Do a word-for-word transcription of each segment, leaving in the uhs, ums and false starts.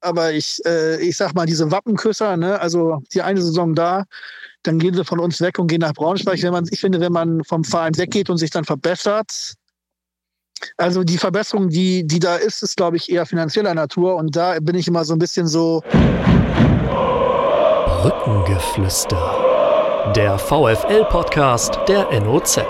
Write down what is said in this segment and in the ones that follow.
aber ich, äh, ich sag mal, diese Wappenküsser, ne, also die eine Saison da, dann gehen sie von uns weg und gehen nach Braunschweig. Wenn man, ich finde, wenn man vom Verein weggeht und sich dann verbessert, also die Verbesserung, die, die da ist, ist, glaube ich, eher finanzieller Natur. Und da bin ich immer so ein bisschen so... Brückengeflüster. Der VfL-Podcast der N O Z.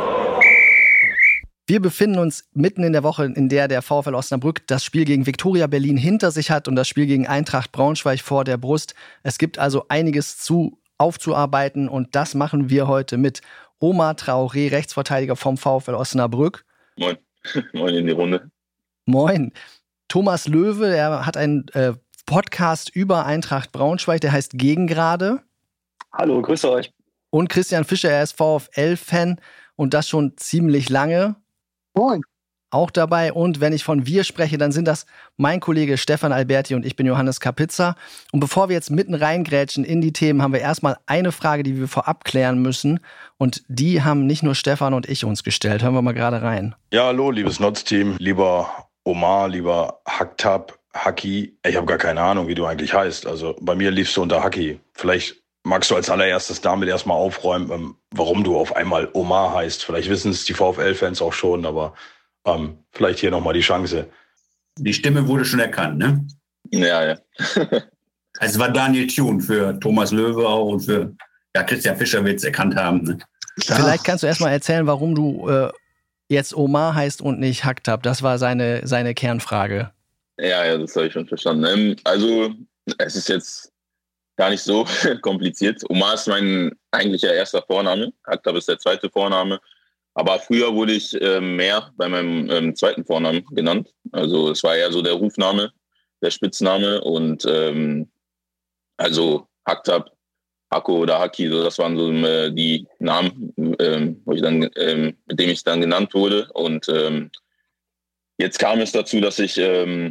Wir befinden uns mitten in der Woche, in der der VfL Osnabrück das Spiel gegen Viktoria Berlin hinter sich hat und das Spiel gegen Eintracht Braunschweig vor der Brust. Es gibt also einiges zu aufzuarbeiten und das machen wir heute mit Omar Traoré, Rechtsverteidiger vom VfL Osnabrück. Moin. Moin in die Runde. Moin. Thomas Löwe, er hat einen äh, Podcast über Eintracht Braunschweig, der heißt Gegengrade. Hallo, grüße euch. Und Christian Fischer, er ist VfL-Fan und das schon ziemlich lange. Moin. Auch dabei. Und wenn ich von wir spreche, dann sind das mein Kollege Stefan Alberti und ich bin Johannes Kapitza. Und bevor wir jetzt mitten reingrätschen in die Themen, haben wir erstmal eine Frage, die wir vorab klären müssen. Und die haben nicht nur Stefan und ich uns gestellt. Hören wir mal gerade rein. Ja, hallo, liebes Notz-Team, lieber Omar, lieber Hacktab, Haki. Ich habe gar keine Ahnung, wie du eigentlich heißt. Also bei mir liefst du unter Haki. Vielleicht magst du als allererstes damit erstmal aufräumen, warum du auf einmal Omar heißt. Vielleicht wissen es die VfL-Fans auch schon, aber ähm, vielleicht hier nochmal die Chance. Die Stimme wurde schon erkannt, ne? Ja, ja. Also es war Daniel Thune für Thomas Löwe auch und für ja, Christian Fischer wird es erkannt haben. Ne? Vielleicht kannst du erstmal erzählen, warum du äh, jetzt Omar heißt und nicht Hacktab. Das war seine, seine Kernfrage. Ja, ja, das habe ich schon verstanden. Also es ist jetzt gar nicht so kompliziert. Omar ist mein eigentlicher erster Vorname. Hacktab ist der zweite Vorname. Aber früher wurde ich äh, mehr bei meinem ähm, zweiten Vornamen genannt. Also es war eher so der Rufname, der Spitzname. Und ähm, also Hacktab, Hakko oder Haki, so, das waren so äh, die Namen, ähm, wo ich dann, ähm, mit denen ich dann genannt wurde. Und ähm, jetzt kam es dazu, dass ich ähm,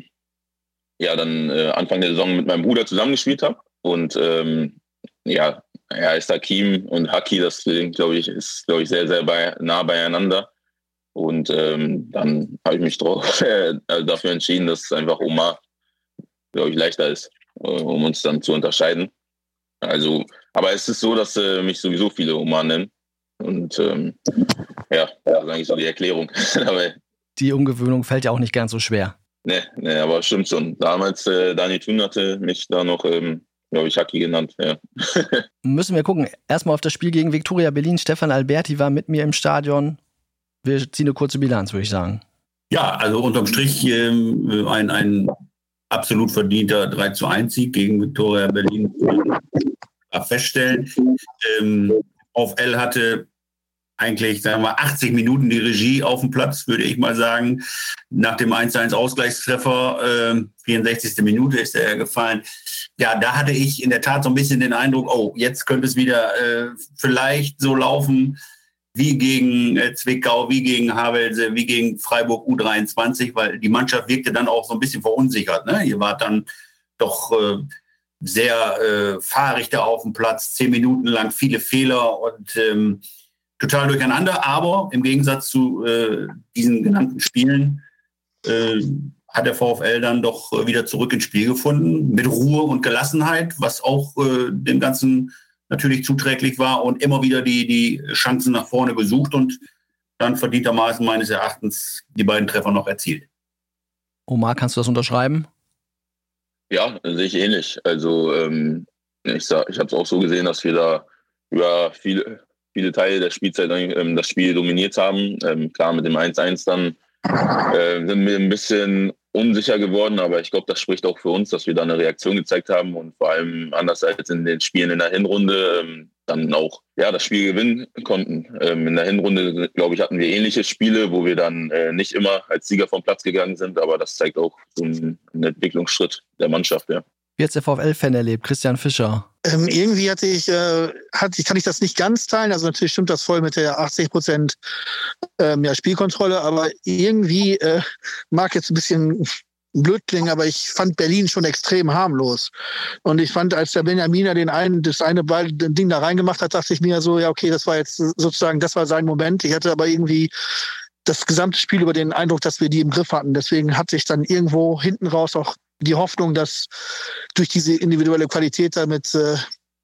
ja dann äh, Anfang der Saison mit meinem Bruder zusammengespielt habe. Und ähm, ja, er heißt Hakim und Haki, das glaube ich, ist, glaube ich, sehr, sehr bei, nah beieinander. Und ähm, dann habe ich mich drauf, äh, dafür entschieden, dass es einfach Omar, glaube ich, leichter ist, äh, um uns dann zu unterscheiden. Also, aber es ist so, dass äh, mich sowieso viele Omar nennen. Und ähm, ja, das ist eigentlich so die Erklärung. Die Umgewöhnung fällt ja auch nicht ganz so schwer. Nee, nee, aber stimmt schon. Damals, äh, Daniel Thune hatte mich da noch, ähm, glaube ich, Haki genannt. Ja. Müssen wir gucken. Erstmal auf das Spiel gegen Viktoria Berlin. Stefan Alberti war mit mir im Stadion. Wir ziehen eine kurze Bilanz, würde ich sagen. Ja, also unterm Strich ähm, ein, ein absolut verdienter drei zu eins Sieg gegen Viktoria Berlin. Feststellen. Ähm, VfL hatte eigentlich, sagen wir, achtzig Minuten die Regie auf dem Platz, würde ich mal sagen. Nach dem eins zu eins Ausgleichstreffer, äh, vierundsechzigste Minute ist er gefallen. Ja, da hatte ich in der Tat so ein bisschen den Eindruck, oh, jetzt könnte es wieder äh, vielleicht so laufen wie gegen äh, Zwickau, wie gegen Havelse, wie gegen Freiburg U dreiundzwanzig, weil die Mannschaft wirkte dann auch so ein bisschen verunsichert. Ne? Ihr wart dann doch äh, sehr äh, fahrig da auf dem Platz, zehn Minuten lang viele Fehler und ähm, total durcheinander, aber im Gegensatz zu äh, diesen genannten Spielen äh, hat der VfL dann doch äh, wieder zurück ins Spiel gefunden, mit Ruhe und Gelassenheit, was auch äh, dem Ganzen natürlich zuträglich war und immer wieder die, die Chancen nach vorne gesucht und dann verdientermaßen meines Erachtens die beiden Treffer noch erzielt. Omar, kannst du das unterschreiben? Ja, sehe ich ähnlich. Also ähm, ich, sag, ich habe es auch so gesehen, dass wir da über viele viele Teile der Spielzeit ähm, das Spiel dominiert haben. Ähm, klar, mit dem eins zu eins dann äh, sind wir ein bisschen unsicher geworden, aber ich glaube, das spricht auch für uns, dass wir da eine Reaktion gezeigt haben und vor allem anders als in den Spielen in der Hinrunde ähm, dann auch ja, das Spiel gewinnen konnten. Ähm, in der Hinrunde, glaube ich, hatten wir ähnliche Spiele, wo wir dann äh, nicht immer als Sieger vom Platz gegangen sind, aber das zeigt auch so einen, einen Entwicklungsschritt der Mannschaft, ja. Wie hat der VfL-Fan erlebt? Christian Fischer. Ähm, irgendwie hatte ich, äh, hatte ich, kann ich das nicht ganz teilen. Also natürlich stimmt das voll mit der achtzig Prozent ähm, ja, Spielkontrolle, aber irgendwie äh, mag jetzt ein bisschen blöd klingen, aber ich fand Berlin schon extrem harmlos. Und ich fand, als der Benjaminer den einen, das eine Ball, das Ding da reingemacht hat, dachte ich mir so, ja okay, das war jetzt sozusagen, das war sein Moment. Ich hatte aber irgendwie das gesamte Spiel über den Eindruck, dass wir die im Griff hatten. Deswegen hatte ich dann irgendwo hinten raus auch die Hoffnung, dass durch diese individuelle Qualität damit äh,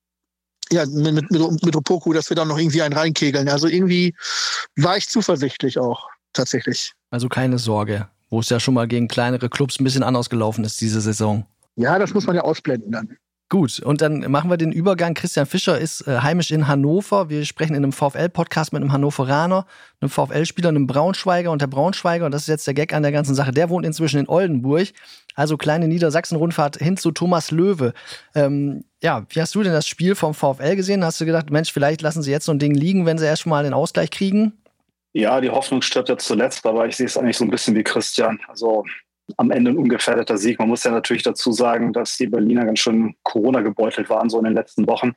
ja, mit, mit, mit, mit Opoku, dass wir dann noch irgendwie einen reinkegeln. Also irgendwie war ich zuversichtlich auch, tatsächlich. Also keine Sorge, wo es ja schon mal gegen kleinere Clubs ein bisschen anders gelaufen ist diese Saison. Ja, das muss man ja ausblenden dann. Gut, und dann machen wir den Übergang. Christian Fischer ist äh, heimisch in Hannover. Wir sprechen in einem VfL-Podcast mit einem Hannoveraner, einem VfL-Spieler, einem Braunschweiger. Und der Braunschweiger, und das ist jetzt der Gag an der ganzen Sache, der wohnt inzwischen in Oldenburg. Also kleine Niedersachsen-Rundfahrt hin zu Thomas Löwe. Ähm, ja, wie hast du denn das Spiel vom VfL gesehen? Hast du gedacht, Mensch, vielleicht lassen sie jetzt so ein Ding liegen, wenn sie erst mal den Ausgleich kriegen? Ja, die Hoffnung stirbt ja zuletzt, aber ich sehe es eigentlich so ein bisschen wie Christian. Also am Ende ein ungefährdeter Sieg. Man muss ja natürlich dazu sagen, dass die Berliner ganz schön Corona gebeutelt waren, so in den letzten Wochen.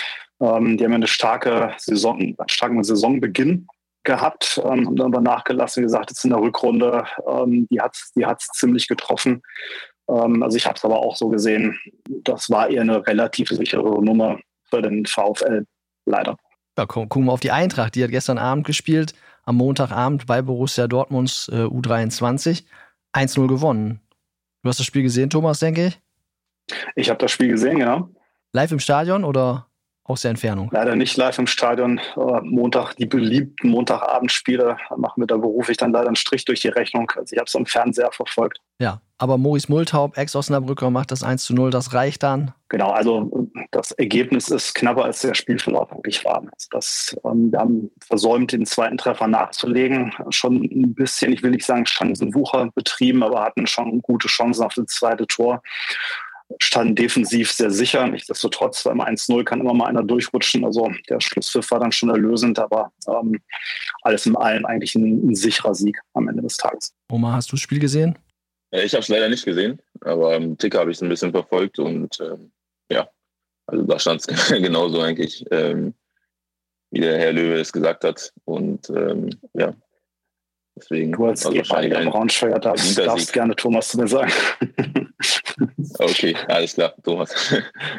Ähm, die haben ja eine starke Saison, einen starken Saisonbeginn gehabt, ähm, haben dann aber nachgelassen, wie gesagt, jetzt in der Rückrunde, ähm, die hat es die hat's ziemlich getroffen. Ähm, also ich habe es aber auch so gesehen, das war eher eine relativ sichere Nummer für den VfL, leider. Ja, gucken wir auf die Eintracht. Die hat gestern Abend gespielt, am Montagabend bei Borussia Dortmunds äh, U dreiundzwanzig. eins null gewonnen. Du hast das Spiel gesehen, Thomas, denke ich? Ich habe das Spiel gesehen, genau. Live im Stadion oder aus der Entfernung? Leider nicht live im Stadion. Montag, die beliebten Montagabendspiele machen wir, da berufe ich dann leider einen Strich durch die Rechnung. Also ich habe es am Fernseher verfolgt. Ja, aber Maurice Multhaup, Ex-Osnabrücker, macht das eins zu null, das reicht dann? Genau, also das Ergebnis ist knapper, als der Spielverlauf wirklich war. Also das, ähm, wir haben versäumt, den zweiten Treffer nachzulegen. Schon ein bisschen, ich will nicht sagen Chancenwucher betrieben, aber hatten schon gute Chancen auf das zweite Tor. Standen defensiv sehr sicher. Nichtsdestotrotz, beim eins null kann immer mal einer durchrutschen. Also der Schlusspfiff war dann schon erlösend, aber ähm, alles in allem eigentlich ein, ein sicherer Sieg am Ende des Tages. Omar, hast du das Spiel gesehen? Ich habe es leider nicht gesehen, aber im Ticker habe ich es ein bisschen verfolgt und ähm, ja, also da stand es genauso eigentlich, ähm, wie der Herr Löwe es gesagt hat. Und ähm, ja, deswegen. Du als ehemaliger Braunschweiger darfst, darfst gerne Thomas zu mir sagen. Okay, alles klar, Thomas.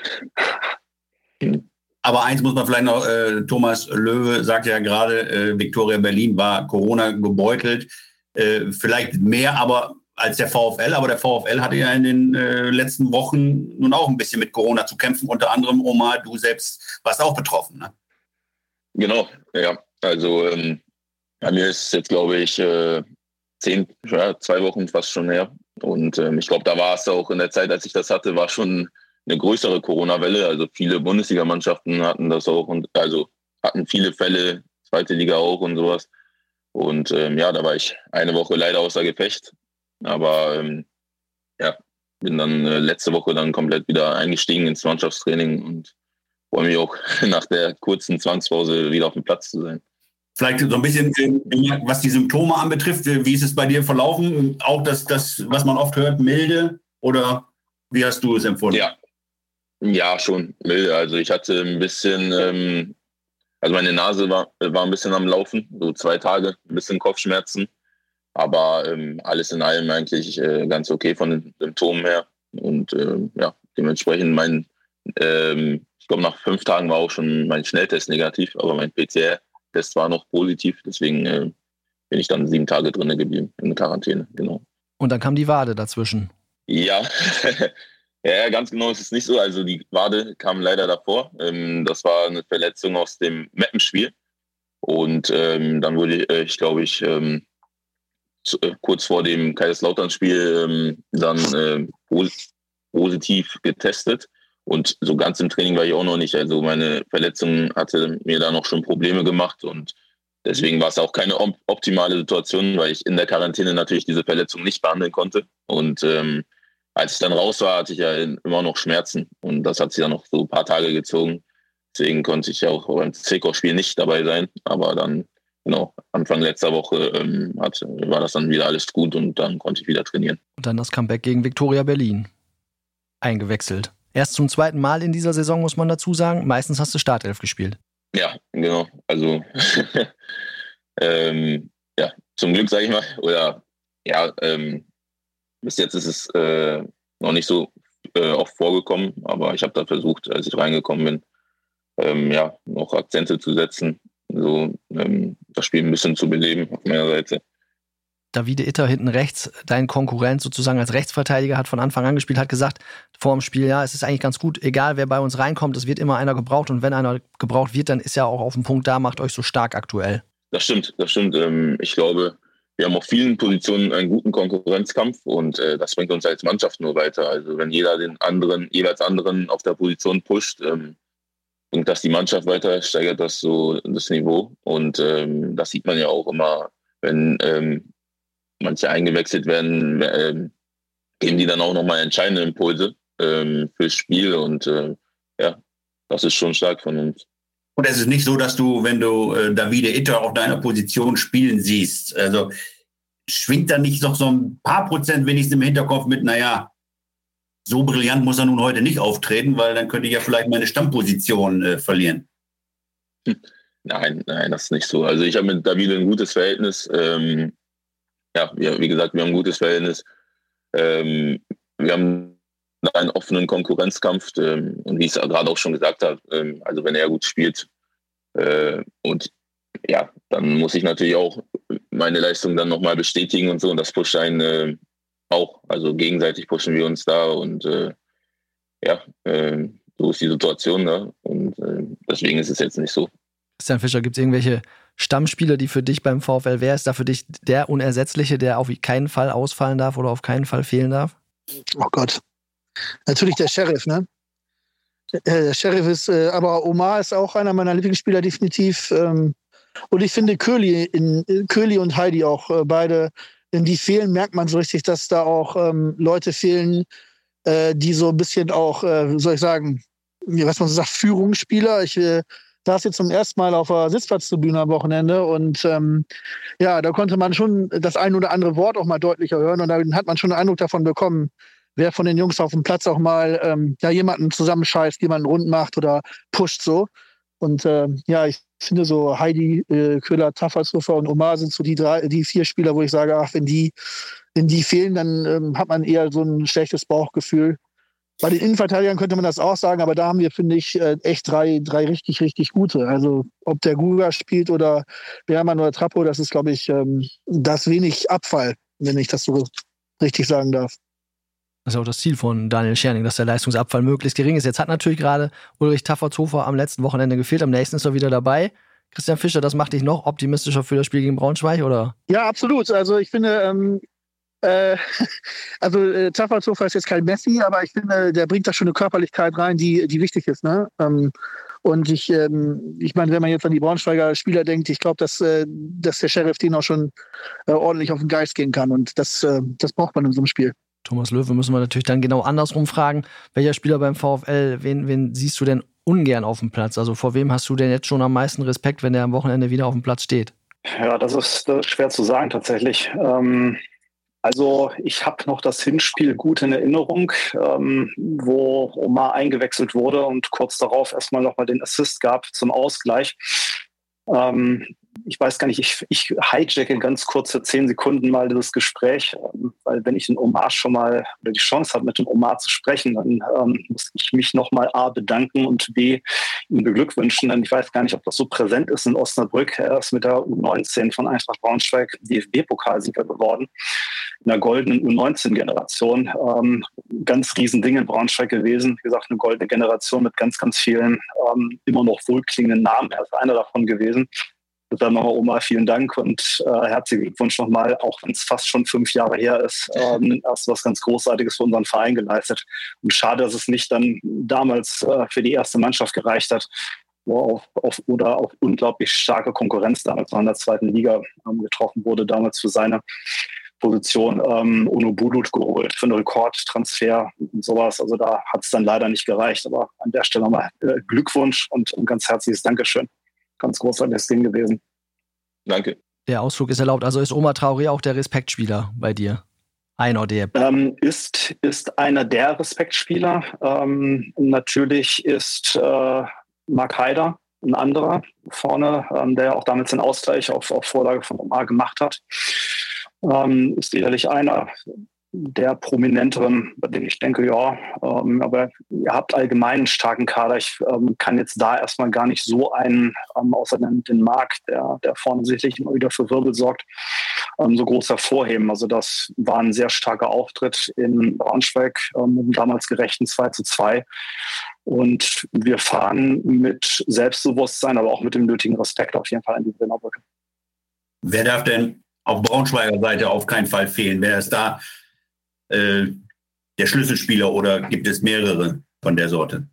Aber eins muss man vielleicht noch, äh, Thomas Löwe sagt ja gerade, äh, Viktoria Berlin war Corona gebeutelt. Äh, vielleicht mehr aber als der VfL, aber der VfL hatte ja in den äh, letzten Wochen nun auch ein bisschen mit Corona zu kämpfen. Unter anderem, Omar, du selbst warst auch betroffen, ne? Genau, ja. Also ähm, bei mir ist jetzt, glaube ich, äh, zehn, ja, zwei Wochen fast schon her. Und ähm, ich glaube, da war es auch in der Zeit, als ich das hatte, war schon eine größere Corona-Welle. Also viele Bundesligamannschaften hatten das auch und also hatten viele Fälle, zweite Liga auch und sowas. Und ähm, ja, da war ich eine Woche leider außer Gefecht. Aber ähm, ja, bin dann äh, letzte Woche dann komplett wieder eingestiegen ins Mannschaftstraining und freue mich auch nach der kurzen Zwangspause wieder auf dem Platz zu sein. Vielleicht so ein bisschen, was die Symptome anbetrifft, wie ist es bei dir verlaufen? Auch das, das, was man oft hört, milde, oder wie hast du es empfunden? Ja, ja, schon milde. Also ich hatte ein bisschen, ähm, also meine Nase war, war ein bisschen am Laufen, so zwei Tage, ein bisschen Kopfschmerzen. Aber ähm, alles in allem eigentlich äh, ganz okay von den Symptomen her. Und ähm, ja, dementsprechend mein, ähm, ich glaube nach fünf Tagen war auch schon mein Schnelltest negativ, aber mein P C R-Test war noch positiv. Deswegen äh, bin ich dann sieben Tage drinnen geblieben in Quarantäne, genau. Und dann kam die Wade dazwischen. Ja, ja, ganz genau ist es nicht so. Also die Wade kam leider davor. Ähm, das war eine Verletzung aus dem Meppenspiel. Und ähm, dann wurde ich, glaube ich, ähm, kurz vor dem Kaiserslautern-Spiel ähm, dann äh, positiv getestet. Und so ganz im Training war ich auch noch nicht. Also meine Verletzung hatte mir da noch schon Probleme gemacht. Und deswegen war es auch keine op- optimale Situation, weil ich in der Quarantäne natürlich diese Verletzung nicht behandeln konnte. Und ähm, als ich dann raus war, hatte ich ja immer noch Schmerzen. Und das hat sich dann noch so ein paar Tage gezogen. Deswegen konnte ich auch beim Zwickau-Spiel nicht dabei sein. Aber dann Genau, Anfang letzter Woche ähm, hat, war das dann wieder alles gut und dann konnte ich wieder trainieren. Und dann das Comeback gegen Viktoria Berlin. Eingewechselt. Erst zum zweiten Mal in dieser Saison, muss man dazu sagen. Meistens hast du Startelf gespielt. Ja, genau. Also, ähm, ja, zum Glück, sage ich mal. Oder, ja, ähm, bis jetzt ist es äh, noch nicht so äh, oft vorgekommen, aber ich habe da versucht, als ich reingekommen bin, ähm, ja, noch Akzente zu setzen. So ähm, das Spiel ein bisschen zu beleben auf meiner Seite. Davide Itter hinten rechts, dein Konkurrent sozusagen als Rechtsverteidiger, hat von Anfang an gespielt, hat gesagt vor dem Spiel, ja, es ist eigentlich ganz gut, egal wer bei uns reinkommt, es wird immer einer gebraucht und wenn einer gebraucht wird, dann ist er auch auf dem Punkt da, macht euch so stark aktuell. Das stimmt, das stimmt. Ich glaube, wir haben auf vielen Positionen einen guten Konkurrenzkampf und das bringt uns als Mannschaft nur weiter. Also wenn jeder den anderen, jeweils anderen auf der Position pusht, bringt das die Mannschaft weiter, steigert das so das Niveau und das sieht man ja auch immer, wenn manche eingewechselt werden, geben die dann auch nochmal entscheidende Impulse fürs Spiel und ja, das ist schon stark von uns. Und es ist nicht so, dass du, wenn du äh, Davide Itter auf deiner Position spielen siehst, also schwingt da nicht noch so ein paar Prozent wenigstens im Hinterkopf mit, naja, so brillant muss er nun heute nicht auftreten, weil dann könnte ich ja vielleicht meine Stammposition äh, verlieren. Hm. Nein, nein, das ist nicht so. Also ich habe mit Davide ein gutes Verhältnis. Ähm, ja, wir, wie gesagt, wir haben ein gutes Verhältnis. Ähm, wir haben einen offenen Konkurrenzkampf ähm, und wie ich es gerade auch schon gesagt habe, ähm, also wenn er gut spielt äh, und ja, dann muss ich natürlich auch meine Leistung dann nochmal bestätigen und so und das pusht einen äh, auch, also gegenseitig pushen wir uns da und äh, ja, äh, so ist die Situation da und äh, deswegen ist es jetzt nicht so. Christian Fischer, gibt es irgendwelche Stammspieler, die für dich beim VfL, wer ist da für dich der Unersetzliche, der auf keinen Fall ausfallen darf oder auf keinen Fall fehlen darf? Oh Gott. Natürlich der Sheriff, ne? Der Sheriff ist, äh, aber Omar ist auch einer meiner Lieblingsspieler, definitiv. Ähm, und ich finde Köhli, in, Köhli und Heidi auch äh, beide, in die fehlen, merkt man so richtig, dass da auch ähm, Leute fehlen, äh, die so ein bisschen auch, äh, soll ich sagen, was man so sagt, Führungsspieler. Ich äh, saß jetzt zum ersten Mal auf der Sitzplatztribüne am Wochenende und ähm, ja, da konnte man schon das ein oder andere Wort auch mal deutlicher hören und dann hat man schon einen Eindruck davon bekommen, wer von den Jungs auf dem Platz auch mal ähm, ja, jemanden zusammenscheißt, jemanden rund macht oder pusht so. Und äh, ja, ich finde so Heidi, äh, Köhler, Tafelshofer und Omar sind so die drei, die vier Spieler, wo ich sage, ach, wenn die, wenn die fehlen, dann ähm, hat man eher so ein schlechtes Bauchgefühl. Bei den Innenverteidigern könnte man das auch sagen, aber da haben wir, finde ich, äh, echt drei, drei richtig, richtig gute. Also ob der Guga spielt oder Beermann oder Trappo, das ist, glaube ich, ähm, das wenig Abfall, wenn ich das so richtig sagen darf. Das ist auch das Ziel von Daniel Scherning, dass der Leistungsabfall möglichst gering ist. Jetzt hat natürlich gerade Ulrich Taffertshofer am letzten Wochenende gefehlt, am nächsten ist er wieder dabei. Christian Fischer, das macht dich noch optimistischer für das Spiel gegen Braunschweig, oder? Ja, absolut. Also ich finde, ähm, äh, also äh, Taffertshofer ist jetzt kein Messi, aber ich finde, der bringt da schon eine Körperlichkeit rein, die, die wichtig ist, ne? Ähm, und ich, ähm, ich meine, wenn man jetzt an die Braunschweiger Spieler denkt, ich glaube, dass, äh, dass der Sheriff denen auch schon äh, ordentlich auf den Geist gehen kann und das, äh, das braucht man in so einem Spiel. Thomas Löwe müssen wir natürlich dann genau andersrum fragen. Welcher Spieler beim VfL, wen, wen siehst du denn ungern auf dem Platz? Also vor wem hast du denn jetzt schon am meisten Respekt, wenn der am Wochenende wieder auf dem Platz steht? Ja, das ist, das ist schwer zu sagen tatsächlich. Ähm, also ich habe noch das Hinspiel gut in Erinnerung, ähm, wo Omar eingewechselt wurde und kurz darauf erstmal nochmal den Assist gab zum Ausgleich. Ähm, ich weiß gar nicht, ich, ich hijacke ganz kurz für zehn Sekunden mal dieses Gespräch, ähm, weil wenn ich den Omar schon mal oder die Chance habe, mit dem Omar zu sprechen, dann ähm, muss ich mich nochmal A bedanken und B ihn beglückwünschen, denn ich weiß gar nicht, ob das so präsent ist in Osnabrück. Er ist mit der U neunzehn von Eintracht Braunschweig D F B-Pokalsieger geworden, in der goldenen U neunzehn-Generation. Ähm, ganz riesen Ding in Braunschweig gewesen. Wie gesagt, eine goldene Generation mit ganz, ganz vielen ähm, immer noch wohlklingenden Namen. Er ist einer davon gewesen. Dann nochmal, Oma, vielen Dank und äh, herzlichen Glückwunsch nochmal, auch wenn es fast schon fünf Jahre her ist. Ähm, hast was ganz Großartiges für unseren Verein geleistet. Und schade, dass es nicht dann damals äh, für die erste Mannschaft gereicht hat, wo auf, auf, oder auf unglaublich starke Konkurrenz damals in der zweiten Liga ähm, getroffen wurde, damals für seine Position ähm, Ono Bulut geholt, für einen Rekordtransfer und sowas. Also da hat es dann leider nicht gereicht. Aber an der Stelle nochmal äh, Glückwunsch und ein ganz herzliches Dankeschön. Ganz großartiges Ding gewesen. Danke. Der Ausflug ist erlaubt. Also ist Omar Traoré auch der Respektspieler bei dir? Einer der. Ähm, ist, ist einer der Respektspieler. Ähm, natürlich ist äh, Marc Haider ein anderer vorne, ähm, der auch damals den Ausgleich auf, auf Vorlage von Omar gemacht hat. Ähm, ist sicherlich einer. der prominenteren, bei denen ich denke, ja, ähm, aber ihr habt allgemein einen starken Kader. Ich ähm, kann jetzt da erstmal gar nicht so einen, ähm, außer den, den Marc, der, der vorne sicherlich immer wieder für Wirbel sorgt, ähm, so groß hervorheben. Also das war ein sehr starker Auftritt in Braunschweig, ähm, damals gerechten zwei zu zwei. Und wir fahren mit Selbstbewusstsein, aber auch mit dem nötigen Respekt auf jeden Fall an die Berliner Brücke. Wer darf denn auf Braunschweiger Seite auf keinen Fall fehlen? Wer ist da äh, der Schlüsselspieler oder gibt es mehrere von der Sorte?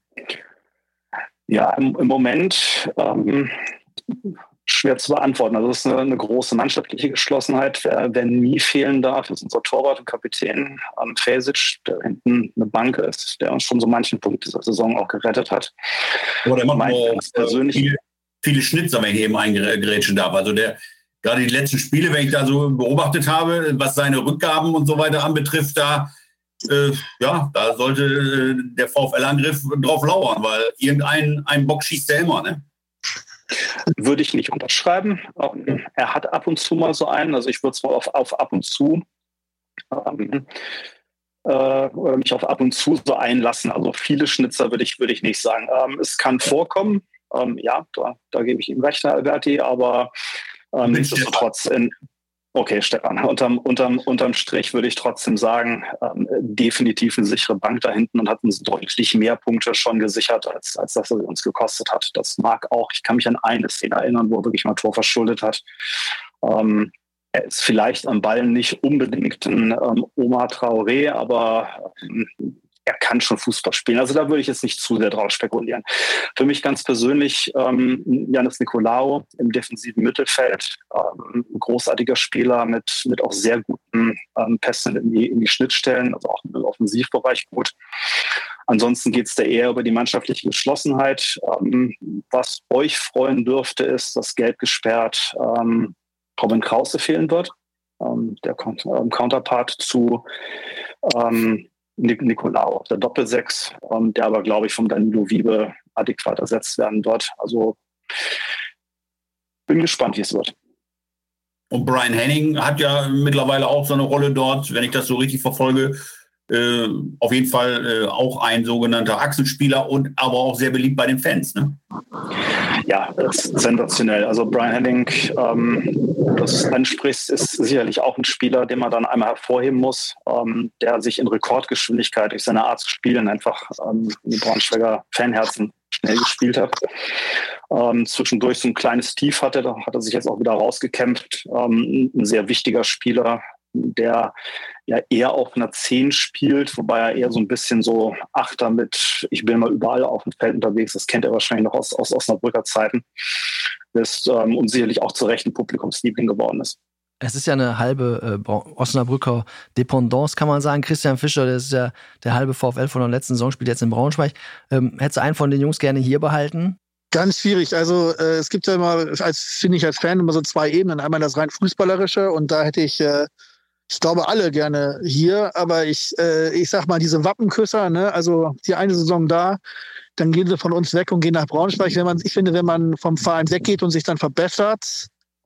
Ja, im, im Moment ähm, schwer zu beantworten. Also es ist eine, eine große mannschaftliche Geschlossenheit. Wer, wer nie fehlen darf, ist unser Torwart und Kapitän ähm, Fesic, der hinten eine Bank ist, der uns schon so manchen Punkt dieser Saison auch gerettet hat. Aber der macht mein, auch persönlich viele, viele Schnitzer, wenn ich eben eingrätschen darf. Also der gerade die letzten Spiele, wenn ich da so beobachtet habe, was seine Rückgaben und so weiter anbetrifft, da, äh, ja, da sollte äh, der VfL-Angriff drauf lauern, weil irgendein ein Bock schießt er immer, ne? Würde ich nicht unterschreiben. Ähm, er hat ab und zu mal so einen, also ich würde es mal auf, auf ab und zu ähm, äh, oder mich auf ab und zu so einlassen. Also viele Schnitzer würde ich, würde ich nicht sagen. Ähm, es kann vorkommen, ähm, ja, da, da gebe ich ihm recht, Herr Alberti, aber Ähm, nichtsdestotrotz, in, okay, Stefan, unterm, unterm, unterm Strich würde ich trotzdem sagen, ähm, definitiv eine sichere Bank da hinten und hat uns deutlich mehr Punkte schon gesichert, als, als das er uns gekostet hat. Das mag auch, ich kann mich an eine Szene erinnern, wo er wirklich mal Tor verschuldet hat. Ähm, er ist vielleicht am Ball nicht unbedingt ein ähm, Omar Traoré, aber ähm, er kann schon Fußball spielen. Also da würde ich jetzt nicht zu sehr drauf spekulieren. Für mich ganz persönlich ähm, Yannis Nicolaou im defensiven Mittelfeld. Ähm, ein großartiger Spieler mit, mit auch sehr guten ähm, Pässen in die, in die Schnittstellen, also auch im Offensivbereich gut. Ansonsten geht es da eher über die mannschaftliche Geschlossenheit. Ähm, was euch freuen dürfte, ist, dass gelb gesperrt ähm, Robin Krause fehlen wird. Ähm, der ähm, Counterpart zu ähm, Nicolaou auf der Doppelsechs, ähm, der aber, glaube ich, vom Danilo Wiebe adäquat ersetzt werden wird. Also bin gespannt, wie es wird. Und Brian Henning hat ja mittlerweile auch so eine Rolle dort, wenn ich das so richtig verfolge. Äh, auf jeden Fall äh, auch ein sogenannter Achsenspieler und aber auch sehr beliebt bei den Fans, ne? Ja, das ist sensationell. Also Brian Henning, ähm, das du ansprichst, ist sicherlich auch ein Spieler, den man dann einmal hervorheben muss, ähm, der sich in Rekordgeschwindigkeit durch seine Art zu spielen einfach ähm, in die Braunschweiger Fanherzen schnell gespielt hat. Ähm, zwischendurch so ein kleines Tief hatte, da hat er sich jetzt auch wieder rausgekämpft. Ähm, ein sehr wichtiger Spieler, der ja eher auf einer zehn spielt, wobei er eher so ein bisschen so Achter mit, ich bin mal überall auf dem Feld unterwegs, das kennt er wahrscheinlich noch aus, aus Osnabrücker Zeiten, ist ähm, und sicherlich auch zu Recht ein Publikumsliebling geworden ist. Es ist ja eine halbe äh, Osnabrücker Dependance, kann man sagen. Christian Fischer, der ist ja der halbe VfL von der letzten Saison, spielt jetzt in Braunschweig. Ähm, hättest du einen von den Jungs gerne hier behalten? Ganz schwierig. Also äh, es gibt ja immer, als finde ich als Fan immer so zwei Ebenen. Einmal das rein Fußballerische und da hätte ich, äh, ich glaube, alle gerne hier. Aber ich, äh, ich sag mal, diese Wappenküsser, ne, also die eine Saison da, dann gehen sie von uns weg und gehen nach Braunschweig. Wenn man, ich finde, wenn man vom Verein weggeht und sich dann verbessert,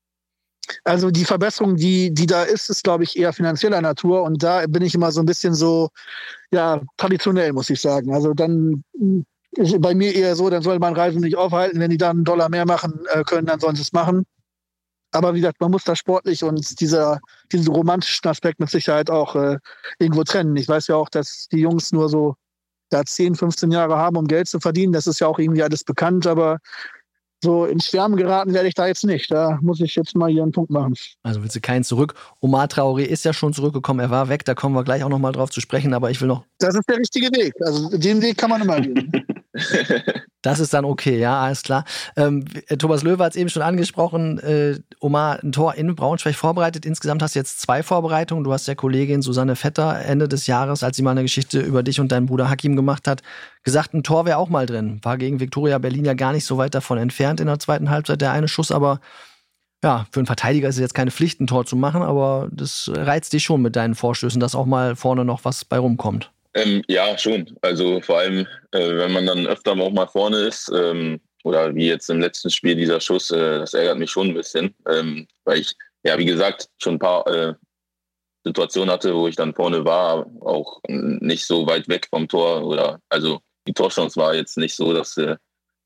also die Verbesserung, die, die da ist, ist, glaube ich, eher finanzieller Natur. Und da bin ich immer so ein bisschen so, ja, traditionell, muss ich sagen. Also dann ist bei mir eher so, dann soll man Reisen nicht aufhalten. Wenn die dann einen Dollar mehr machen äh, können, dann sollen sie es machen. Aber wie gesagt, man muss da sportlich und dieser, diesen romantischen Aspekt mit Sicherheit auch äh, irgendwo trennen. Ich weiß ja auch, dass die Jungs nur so da zehn, fünfzehn Jahre haben, um Geld zu verdienen. Das ist ja auch irgendwie alles bekannt, aber so ins Schwärmen geraten werde ich da jetzt nicht. Da muss ich jetzt mal hier einen Punkt machen. Also willst du keinen zurück? Omar Traoré ist ja schon zurückgekommen. Er war weg, da kommen wir gleich auch noch mal drauf zu sprechen. Aber ich will noch... Das ist der richtige Weg. Also den Weg kann man immer gehen. Das ist dann okay, ja, alles klar. Ähm, Thomas Löwe hat es eben schon angesprochen. Äh, Omar, ein Tor in Braunschweig vorbereitet. Insgesamt hast du jetzt zwei Vorbereitungen. Du hast der Kollegin Susanne Vetter Ende des Jahres, als sie mal eine Geschichte über dich und deinen Bruder Hakim gemacht hat, gesagt, ein Tor wäre auch mal drin. War gegen Viktoria Berlin ja gar nicht so weit davon entfernt in der zweiten Halbzeit. Der eine Schuss, aber ja, für einen Verteidiger ist es jetzt keine Pflicht, ein Tor zu machen, aber das reizt dich schon mit deinen Vorstößen, dass auch mal vorne noch was bei rumkommt. Ähm, ja, schon. Also vor allem, äh, wenn man dann öfter auch mal vorne ist, ähm, oder wie jetzt im letzten Spiel dieser Schuss, äh, das ärgert mich schon ein bisschen, ähm, weil ich, ja, wie gesagt, schon ein paar, äh, Situation hatte, wo ich dann vorne war, auch nicht so weit weg vom Tor. Oder also die Torchance war jetzt nicht so, dass sie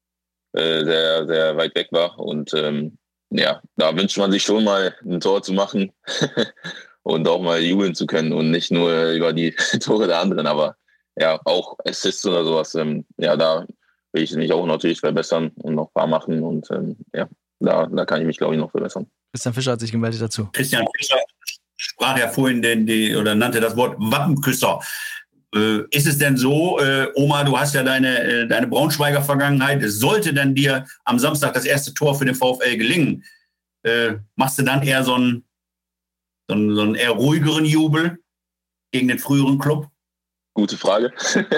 äh, sehr, sehr weit weg war. Und ähm, ja, da wünscht man sich schon mal ein Tor zu machen und auch mal jubeln zu können und nicht nur über die Tore der anderen. Aber ja, auch Assists oder sowas, ähm, ja, da will ich mich auch natürlich verbessern und noch ein paar machen. Und ähm, ja, da, da kann ich mich, glaube ich, noch verbessern. Christian Fischer hat sich gemeldet dazu. Christian Fischer sprach ja vorhin den, die, oder nannte das Wort Wappenküsser. Äh, ist es denn so, äh, Oma, du hast ja deine, äh, deine Braunschweiger Vergangenheit, sollte denn dir am Samstag das erste Tor für den VfL gelingen, äh, machst du dann eher so einen, so einen, so einen eher ruhigeren Jubel gegen den früheren Club? Gute Frage.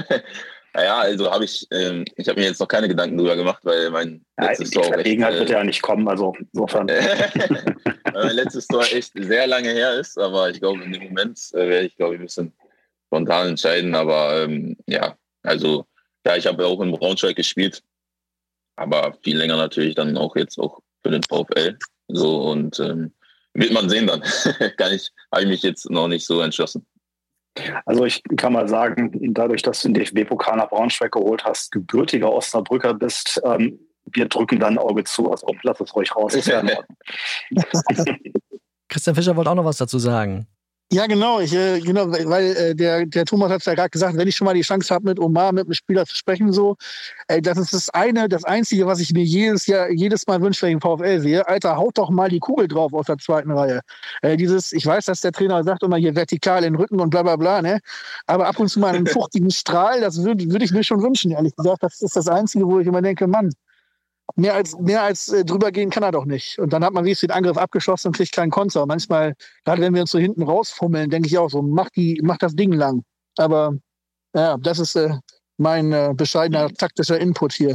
Naja, also habe ich, ähm, ich habe mir jetzt noch keine Gedanken drüber gemacht, weil mein ja, letztes die Tor Verlegenheit echt, wird ja nicht kommen, also insofern. weil mein letztes Tor echt sehr lange her ist, aber ich glaube, in dem Moment äh, werde ich, glaube ich, ein bisschen spontan entscheiden, aber ähm, ja, also ja, ich habe ja auch in Braunschweig gespielt, aber viel länger natürlich dann auch jetzt auch für den VfL, so und ähm, wird man sehen dann. Kann ich, habe ich mich jetzt noch nicht so entschlossen. Also ich kann mal sagen, dadurch, dass du den D F B-Pokal nach Braunschweig geholt hast, gebürtiger Osnabrücker bist, ähm, wir drücken dann ein Auge zu. Also lass es ruhig raus. Ist ja in Ordnung. Christian Fischer wollte auch noch was dazu sagen. Ja, genau, ich, äh, genau, weil äh, der, der Thomas hat es ja gerade gesagt, wenn ich schon mal die Chance habe, mit Omar, mit einem Spieler zu sprechen, so, ey, das ist das eine, das Einzige, was ich mir jedes Jahr, jedes Mal wünsche, wenn ich den VfL sehe. Alter, haut doch mal die Kugel drauf aus der zweiten Reihe. Äh, dieses, ich weiß, dass der Trainer sagt immer hier vertikal in den Rücken und bla bla bla, ne? Aber ab und zu mal einen fruchtigen Strahl, das würde würd ich mir schon wünschen, ehrlich gesagt. Das ist das Einzige, wo ich immer denke, Mann, Mehr als, mehr als äh, drüber gehen kann er doch nicht. Und dann hat man wenigstens den Angriff abgeschossen und kriegt keinen Konter. Manchmal, gerade wenn wir uns so hinten rausfummeln, denke ich auch so, mach, die, mach das Ding lang. Aber ja, das ist äh, mein äh, bescheidener taktischer Input hier.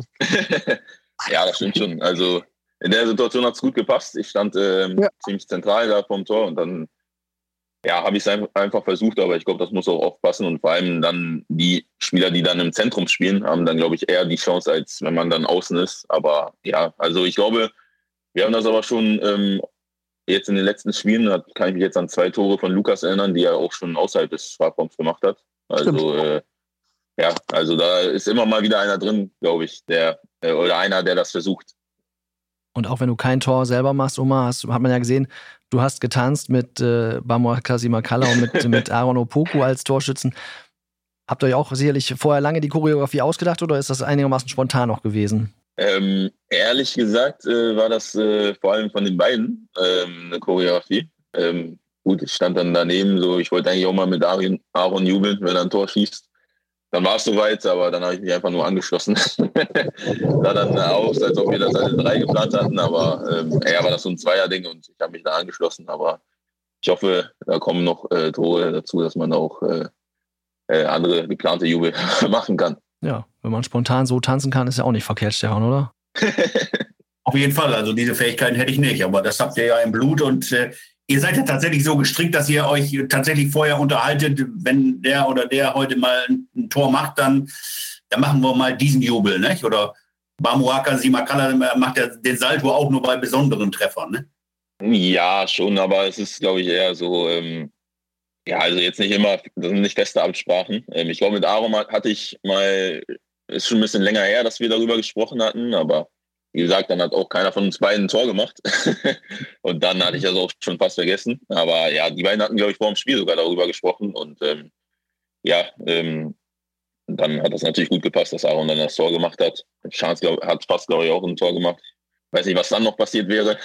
Ja, das stimmt schon. Also in der Situation hat es gut gepasst. Ich stand ähm, ja. ziemlich zentral da vom Tor und dann ja, habe ich es einfach versucht, aber ich glaube, das muss auch aufpassen und vor allem dann die Spieler, die dann im Zentrum spielen, haben dann, glaube ich, eher die Chance, als wenn man dann außen ist. Aber ja, also ich glaube, wir haben das aber schon ähm, jetzt in den letzten Spielen, da kann ich mich jetzt an zwei Tore von Lukas erinnern, die er auch schon außerhalb des Strafraums gemacht hat. Also äh, ja, also da ist immer mal wieder einer drin, glaube ich, der äh, oder einer, der das versucht. Und auch wenn du kein Tor selber machst, Oma, hast, hat man ja gesehen, du hast getanzt mit äh, Bamoakazi Makala und mit, mit Aaron Opoku als Torschützen. Habt ihr euch auch sicherlich vorher lange die Choreografie ausgedacht oder ist das einigermaßen spontan noch gewesen? Ähm, ehrlich gesagt äh, war das äh, vor allem von den beiden ähm, eine Choreografie. Ähm, gut, ich stand dann daneben, so ich wollte eigentlich auch mal mit Aaron, Aaron jubeln, wenn er ein Tor schießt. Dann war es soweit, aber dann habe ich mich einfach nur angeschlossen. Sah dann aus, als ob wir das alle drei geplant hatten, aber ähm, ja, war das so ein Zweier-Ding und ich habe mich da angeschlossen. Aber ich hoffe, da kommen noch äh, Tore dazu, dass man auch äh, äh, andere geplante Jubel machen kann. Ja, wenn man spontan so tanzen kann, ist ja auch nicht verkehrt, Stefan, oder? Auf jeden Fall, also diese Fähigkeiten hätte ich nicht, aber das habt ihr ja im Blut und äh, ihr seid ja tatsächlich so gestrickt, dass ihr euch tatsächlich vorher unterhaltet, wenn der oder der heute mal ein Tor macht, dann, dann machen wir mal diesen Jubel, nicht? Oder Bamoakazi Makala macht ja den Salto auch nur bei besonderen Treffern, ne? Ja, schon, aber es ist, glaube ich, eher so, ähm, ja, also jetzt nicht immer, das sind nicht feste Absprachen. Ähm, ich glaube, mit Aaron hatte ich mal, ist schon ein bisschen länger her, dass wir darüber gesprochen hatten, aber wie gesagt, dann hat auch keiner von uns beiden ein Tor gemacht. Und dann hatte ich das auch schon fast vergessen. Aber ja, die beiden hatten, glaube ich, vor dem Spiel sogar darüber gesprochen. Und ähm, ja, ähm, dann hat das natürlich gut gepasst, dass Aaron dann das Tor gemacht hat. Chance glaub, hat fast, glaube ich, auch ein Tor gemacht. Weiß nicht, was dann noch passiert wäre.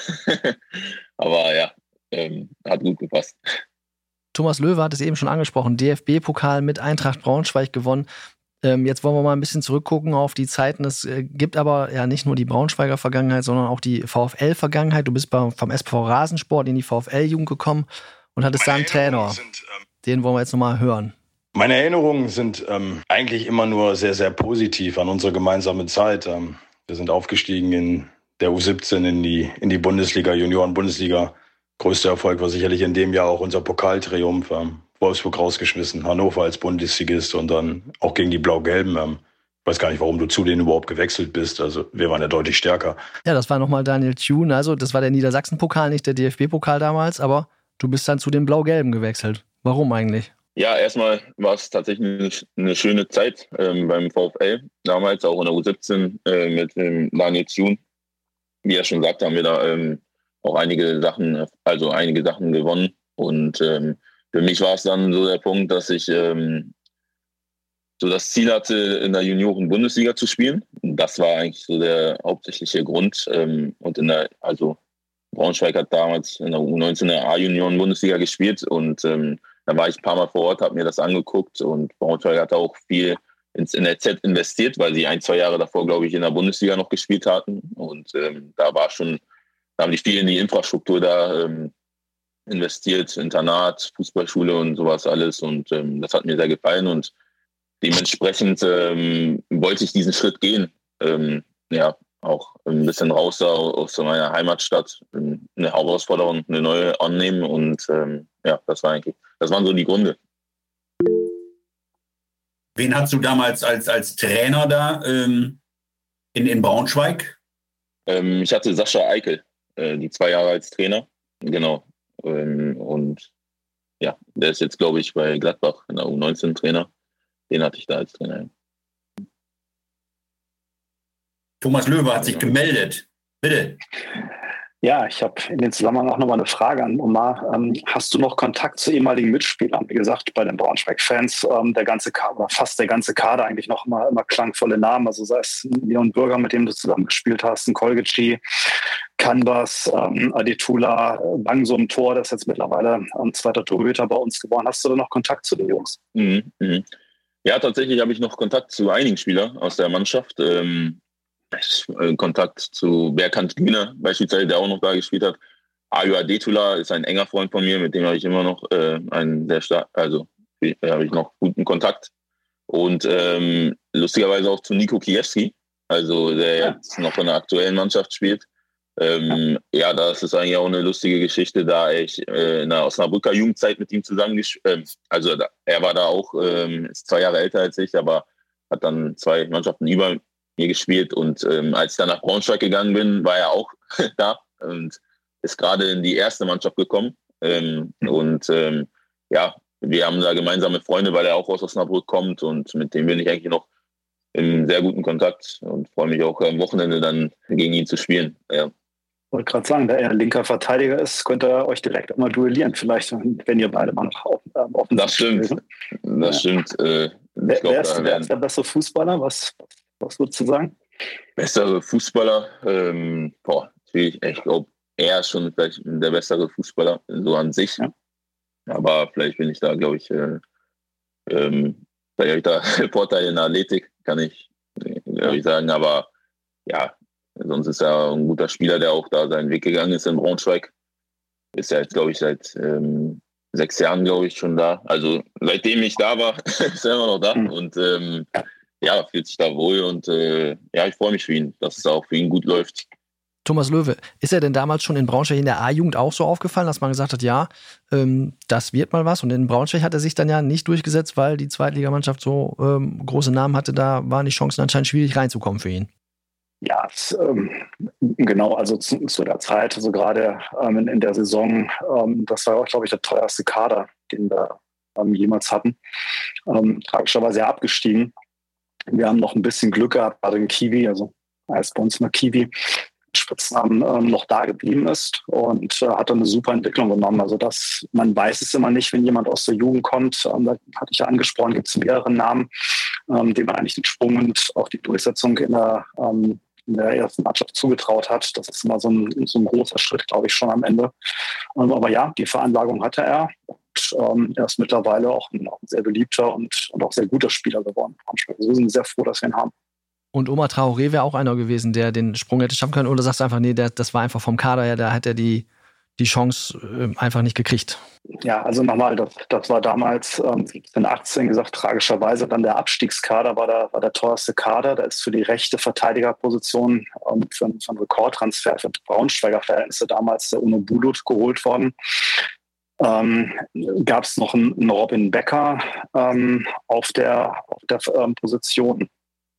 Aber ja, ähm, hat gut gepasst. Thomas Löwe hat es eben schon angesprochen. D F B-Pokal mit Eintracht Braunschweig gewonnen. Ähm, jetzt wollen wir mal ein bisschen zurückgucken auf die Zeiten. Es äh, gibt aber ja nicht nur die Braunschweiger Vergangenheit, sondern auch die VfL-Vergangenheit. Du bist bei, vom S V Rasensport in die VfL-Jugend gekommen und hattest da einen Trainer. Sind, ähm, Den wollen wir jetzt nochmal hören. Meine Erinnerungen sind ähm, eigentlich immer nur sehr, sehr positiv an unsere gemeinsame Zeit. Ähm, wir sind aufgestiegen in der U siebzehn in die, in die Bundesliga, Junioren-Bundesliga. Größter Erfolg war sicherlich in dem Jahr auch unser Pokaltriumph. Ähm, Wolfsburg rausgeschmissen, Hannover als Bundesligist und dann auch gegen die Blau-Gelben. Ähm, ich weiß gar nicht, warum du zu denen überhaupt gewechselt bist. Also wir waren ja deutlich stärker. Ja, das war nochmal Daniel Thune. Also das war der Niedersachsen-Pokal, nicht der D F B-Pokal damals, aber du bist dann zu den Blau-Gelben gewechselt. Warum eigentlich? Ja, erstmal war es tatsächlich eine schöne Zeit ähm, beim VfL. Damals auch in der U siebzehn äh, mit ähm, Daniel Thun. Wie er schon sagte, haben wir da ähm, auch einige Sachen, also einige Sachen gewonnen. Und ähm, für mich war es dann so der Punkt, dass ich ähm, so das Ziel hatte, in der Junioren-Bundesliga zu spielen. Das war eigentlich so der hauptsächliche Grund. Ähm, und in der, also Braunschweig hat damals in der U neunzehn der A-Junioren-Bundesliga gespielt und ähm, da war ich ein paar Mal vor Ort, habe mir das angeguckt und Braunschweig hat auch viel ins N L Z investiert, weil sie ein, zwei Jahre davor, glaube ich, in der Bundesliga noch gespielt hatten. Und ähm, da war schon, da haben die viel in die Infrastruktur da ähm, investiert, Internat, Fußballschule und sowas alles. Und ähm, das hat mir sehr gefallen und dementsprechend ähm, wollte ich diesen Schritt gehen. Ähm, ja, auch ein bisschen raus aus meiner Heimatstadt, eine Herausforderung, eine neue annehmen und ähm, ja, das war eigentlich, das waren so die Gründe. Wen hast du damals als, als Trainer da ähm, in, in Braunschweig? Ähm, ich hatte Sascha Eikel, äh, die zwei Jahre als Trainer, genau. Ähm, und ja, der ist jetzt, glaube ich, bei Gladbach in der U neunzehn Trainer. Den hatte ich da als Trainer. Thomas Löwe hat sich gemeldet. Bitte. Ja, ich habe in dem Zusammenhang auch nochmal eine Frage an Omar. Ähm, hast du noch Kontakt zu ehemaligen Mitspielern? Wie gesagt, bei den Braunschweig-Fans, ähm, der ganze Kader, fast der ganze Kader eigentlich noch immer, immer klangvolle Namen. Also sei es Leon Bürger, mit dem du zusammen gespielt hast, ein Kolgeci, Canvas, ähm, Adetula, Bangso im Tor, das ist jetzt mittlerweile ein zweiter Torhüter bei uns geworden. Hast du da noch Kontakt zu den Jungs? Mhm, mh. Ja, tatsächlich habe ich noch Kontakt zu einigen Spielern aus der Mannschaft. Ähm, Kontakt zu Berkant Güner beispielsweise, der auch noch da gespielt hat. Ayo Adetula ist ein enger Freund von mir, mit dem habe ich immer noch äh, einen sehr stark, also äh, habe ich noch guten Kontakt. Und ähm, lustigerweise auch zu Nico Kiewski, also der ja. jetzt noch in der aktuellen Mannschaft spielt. Ähm, ja. ja, das ist eigentlich auch eine lustige Geschichte, da ich äh, in der Osnabrücker Jugendzeit mit ihm zusammen, äh, also da, er war da auch, ähm, ist zwei Jahre älter als ich, aber hat dann zwei Mannschaften über mir gespielt und ähm, als ich dann nach Braunschweig gegangen bin, war er auch da und ist gerade in die erste Mannschaft gekommen. Ähm, mhm. Und ähm, ja, wir haben da gemeinsame Freunde, weil er auch aus Osnabrück kommt und mit dem bin ich eigentlich noch in sehr guten Kontakt und freue mich auch am Wochenende dann gegen ihn zu spielen. Ja. Ich wollte gerade sagen, da er linker Verteidiger ist, könnt ihr euch direkt mal duellieren, vielleicht, wenn ihr beide mal noch offen auf, Das stimmt, spielt, ne? Das ja. stimmt. Äh, ich wer, glaub, wer, ist, wer ist der bessere Fußballer? Was, was würdest du sagen? Bessere Fußballer? Ähm, boah, ich, ich glaube, er ist schon vielleicht der bessere Fußballer, so an sich. Ja. Aber vielleicht bin ich da, glaube ich, äh, ähm, vielleicht habe ich da Vorteil in der Athletik, kann ich, glaube ich, sagen. Aber ja, sonst ist er ein guter Spieler, der auch da seinen Weg gegangen ist in Braunschweig. Ist ja jetzt, glaube ich, seit ähm, sechs Jahren, glaube ich, schon da. Also seitdem ich da war, ist er immer noch da. Mhm. Und ähm, ja, fühlt sich da wohl. Und äh, ja, ich freue mich für ihn, dass es auch für ihn gut läuft. Thomas Löwe, ist er denn damals schon in Braunschweig in der A-Jugend auch so aufgefallen, dass man gesagt hat, ja, ähm, das wird mal was? Und in Braunschweig hat er sich dann ja nicht durchgesetzt, weil die Zweitligamannschaft so ähm, große Namen hatte. Da waren die Chancen anscheinend schwierig reinzukommen für ihn. Ja, es, ähm, genau, also zu, zu der Zeit, also gerade ähm, in, in der Saison, ähm, das war auch, glaube ich, der teuerste Kader, den wir ähm, jemals hatten. Ähm, tragischerweise ja abgestiegen. Wir haben noch ein bisschen Glück gehabt, gerade in Kiwi, also heißt bei uns immer Kiwi, Spitznamen ähm, noch da geblieben ist und äh, hat dann eine super Entwicklung genommen. Also das, man weiß es immer nicht, wenn jemand aus der Jugend kommt. Ähm, da hatte ich ja angesprochen, gibt es mehrere Namen, ähm, denen man eigentlich den Sprung und auch die Durchsetzung in der, ähm, in der ersten Mannschaft zugetraut hat. Das ist immer so ein, so ein großer Schritt, glaube ich, schon am Ende. Ähm, aber ja, die Veranlagung hatte er. Und, ähm, er ist mittlerweile auch ein, auch ein sehr beliebter und, und auch sehr guter Spieler geworden. Also wir sind sehr froh, dass wir ihn haben. Und Omar Traoré wäre auch einer gewesen, der den Sprung hätte schaffen können. Oder sagst du einfach, nee, der, das war einfach vom Kader her, da hat er die, die Chance äh, einfach nicht gekriegt? Ja, also nochmal, das, das war damals ähm, siebzehn, achtzehn gesagt, tragischerweise dann der Abstiegskader war der, war der teuerste Kader. Da ist für die rechte Verteidigerposition ähm, für, für einen Rekordtransfer für Braunschweiger Verhältnisse damals der Uno Bulut geholt worden. Ähm, gab es noch einen, einen Robin Becker ähm, auf der, auf der ähm, Position.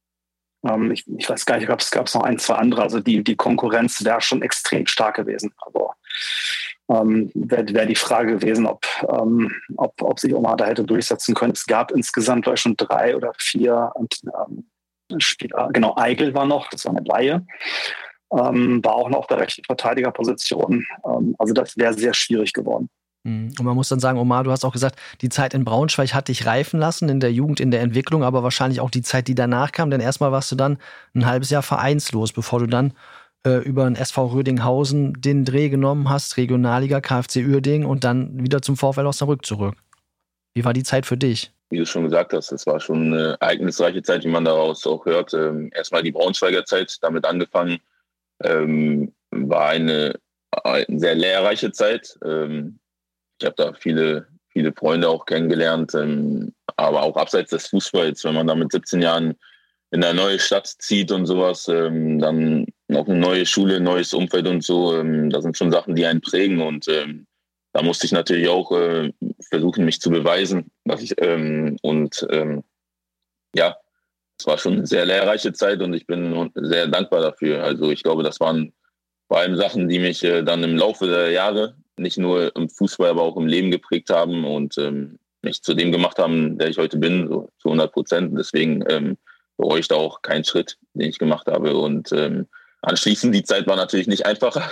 Ähm, ich, ich weiß gar nicht, gab es noch ein, zwei andere. Also die, die Konkurrenz wäre schon extrem stark gewesen. Aber ähm, wäre wär die Frage gewesen, ob, ähm, ob, ob sich Omar da hätte durchsetzen können. Es gab insgesamt war schon drei oder vier und, ähm, Spieler. Genau, Eigel war noch, das war eine Laie. Ähm, war auch noch auf der rechten Verteidigerposition. Ähm, also das wäre sehr schwierig geworden. Und man muss dann sagen, Omar, du hast auch gesagt, die Zeit in Braunschweig hat dich reifen lassen, in der Jugend, in der Entwicklung, aber wahrscheinlich auch die Zeit, die danach kam, denn erstmal warst du dann ein halbes Jahr vereinslos, bevor du dann äh, über den S V Rödinghausen den Dreh genommen hast, Regionalliga, K F C Uerdingen und dann wieder zum VfL Osnabrück zurück. Wie war die Zeit für dich? Wie du schon gesagt hast, es war schon eine ereignisreiche Zeit, wie man daraus auch hört. Ähm, erstmal die Braunschweiger Zeit, damit angefangen, ähm, war eine, eine sehr lehrreiche Zeit. Ähm, Ich habe da viele, viele Freunde auch kennengelernt, ähm, aber auch abseits des Fußballs, wenn man da mit siebzehn Jahren in eine neue Stadt zieht und sowas, ähm, dann noch eine neue Schule, ein neues Umfeld und so, ähm, das sind schon Sachen, die einen prägen und ähm, da musste ich natürlich auch äh, versuchen, mich zu beweisen, dass ich ähm, und ähm, ja, es war schon eine sehr lehrreiche Zeit und ich bin sehr dankbar dafür. Also ich glaube, das waren vor allem Sachen, die mich äh, dann im Laufe der Jahre nicht nur im Fußball, aber auch im Leben geprägt haben und ähm, mich zu dem gemacht haben, der ich heute bin, so zu hundert Prozent. Deswegen ähm, bereue ich da auch keinen Schritt, den ich gemacht habe. Und ähm, anschließend, die Zeit war natürlich nicht einfacher.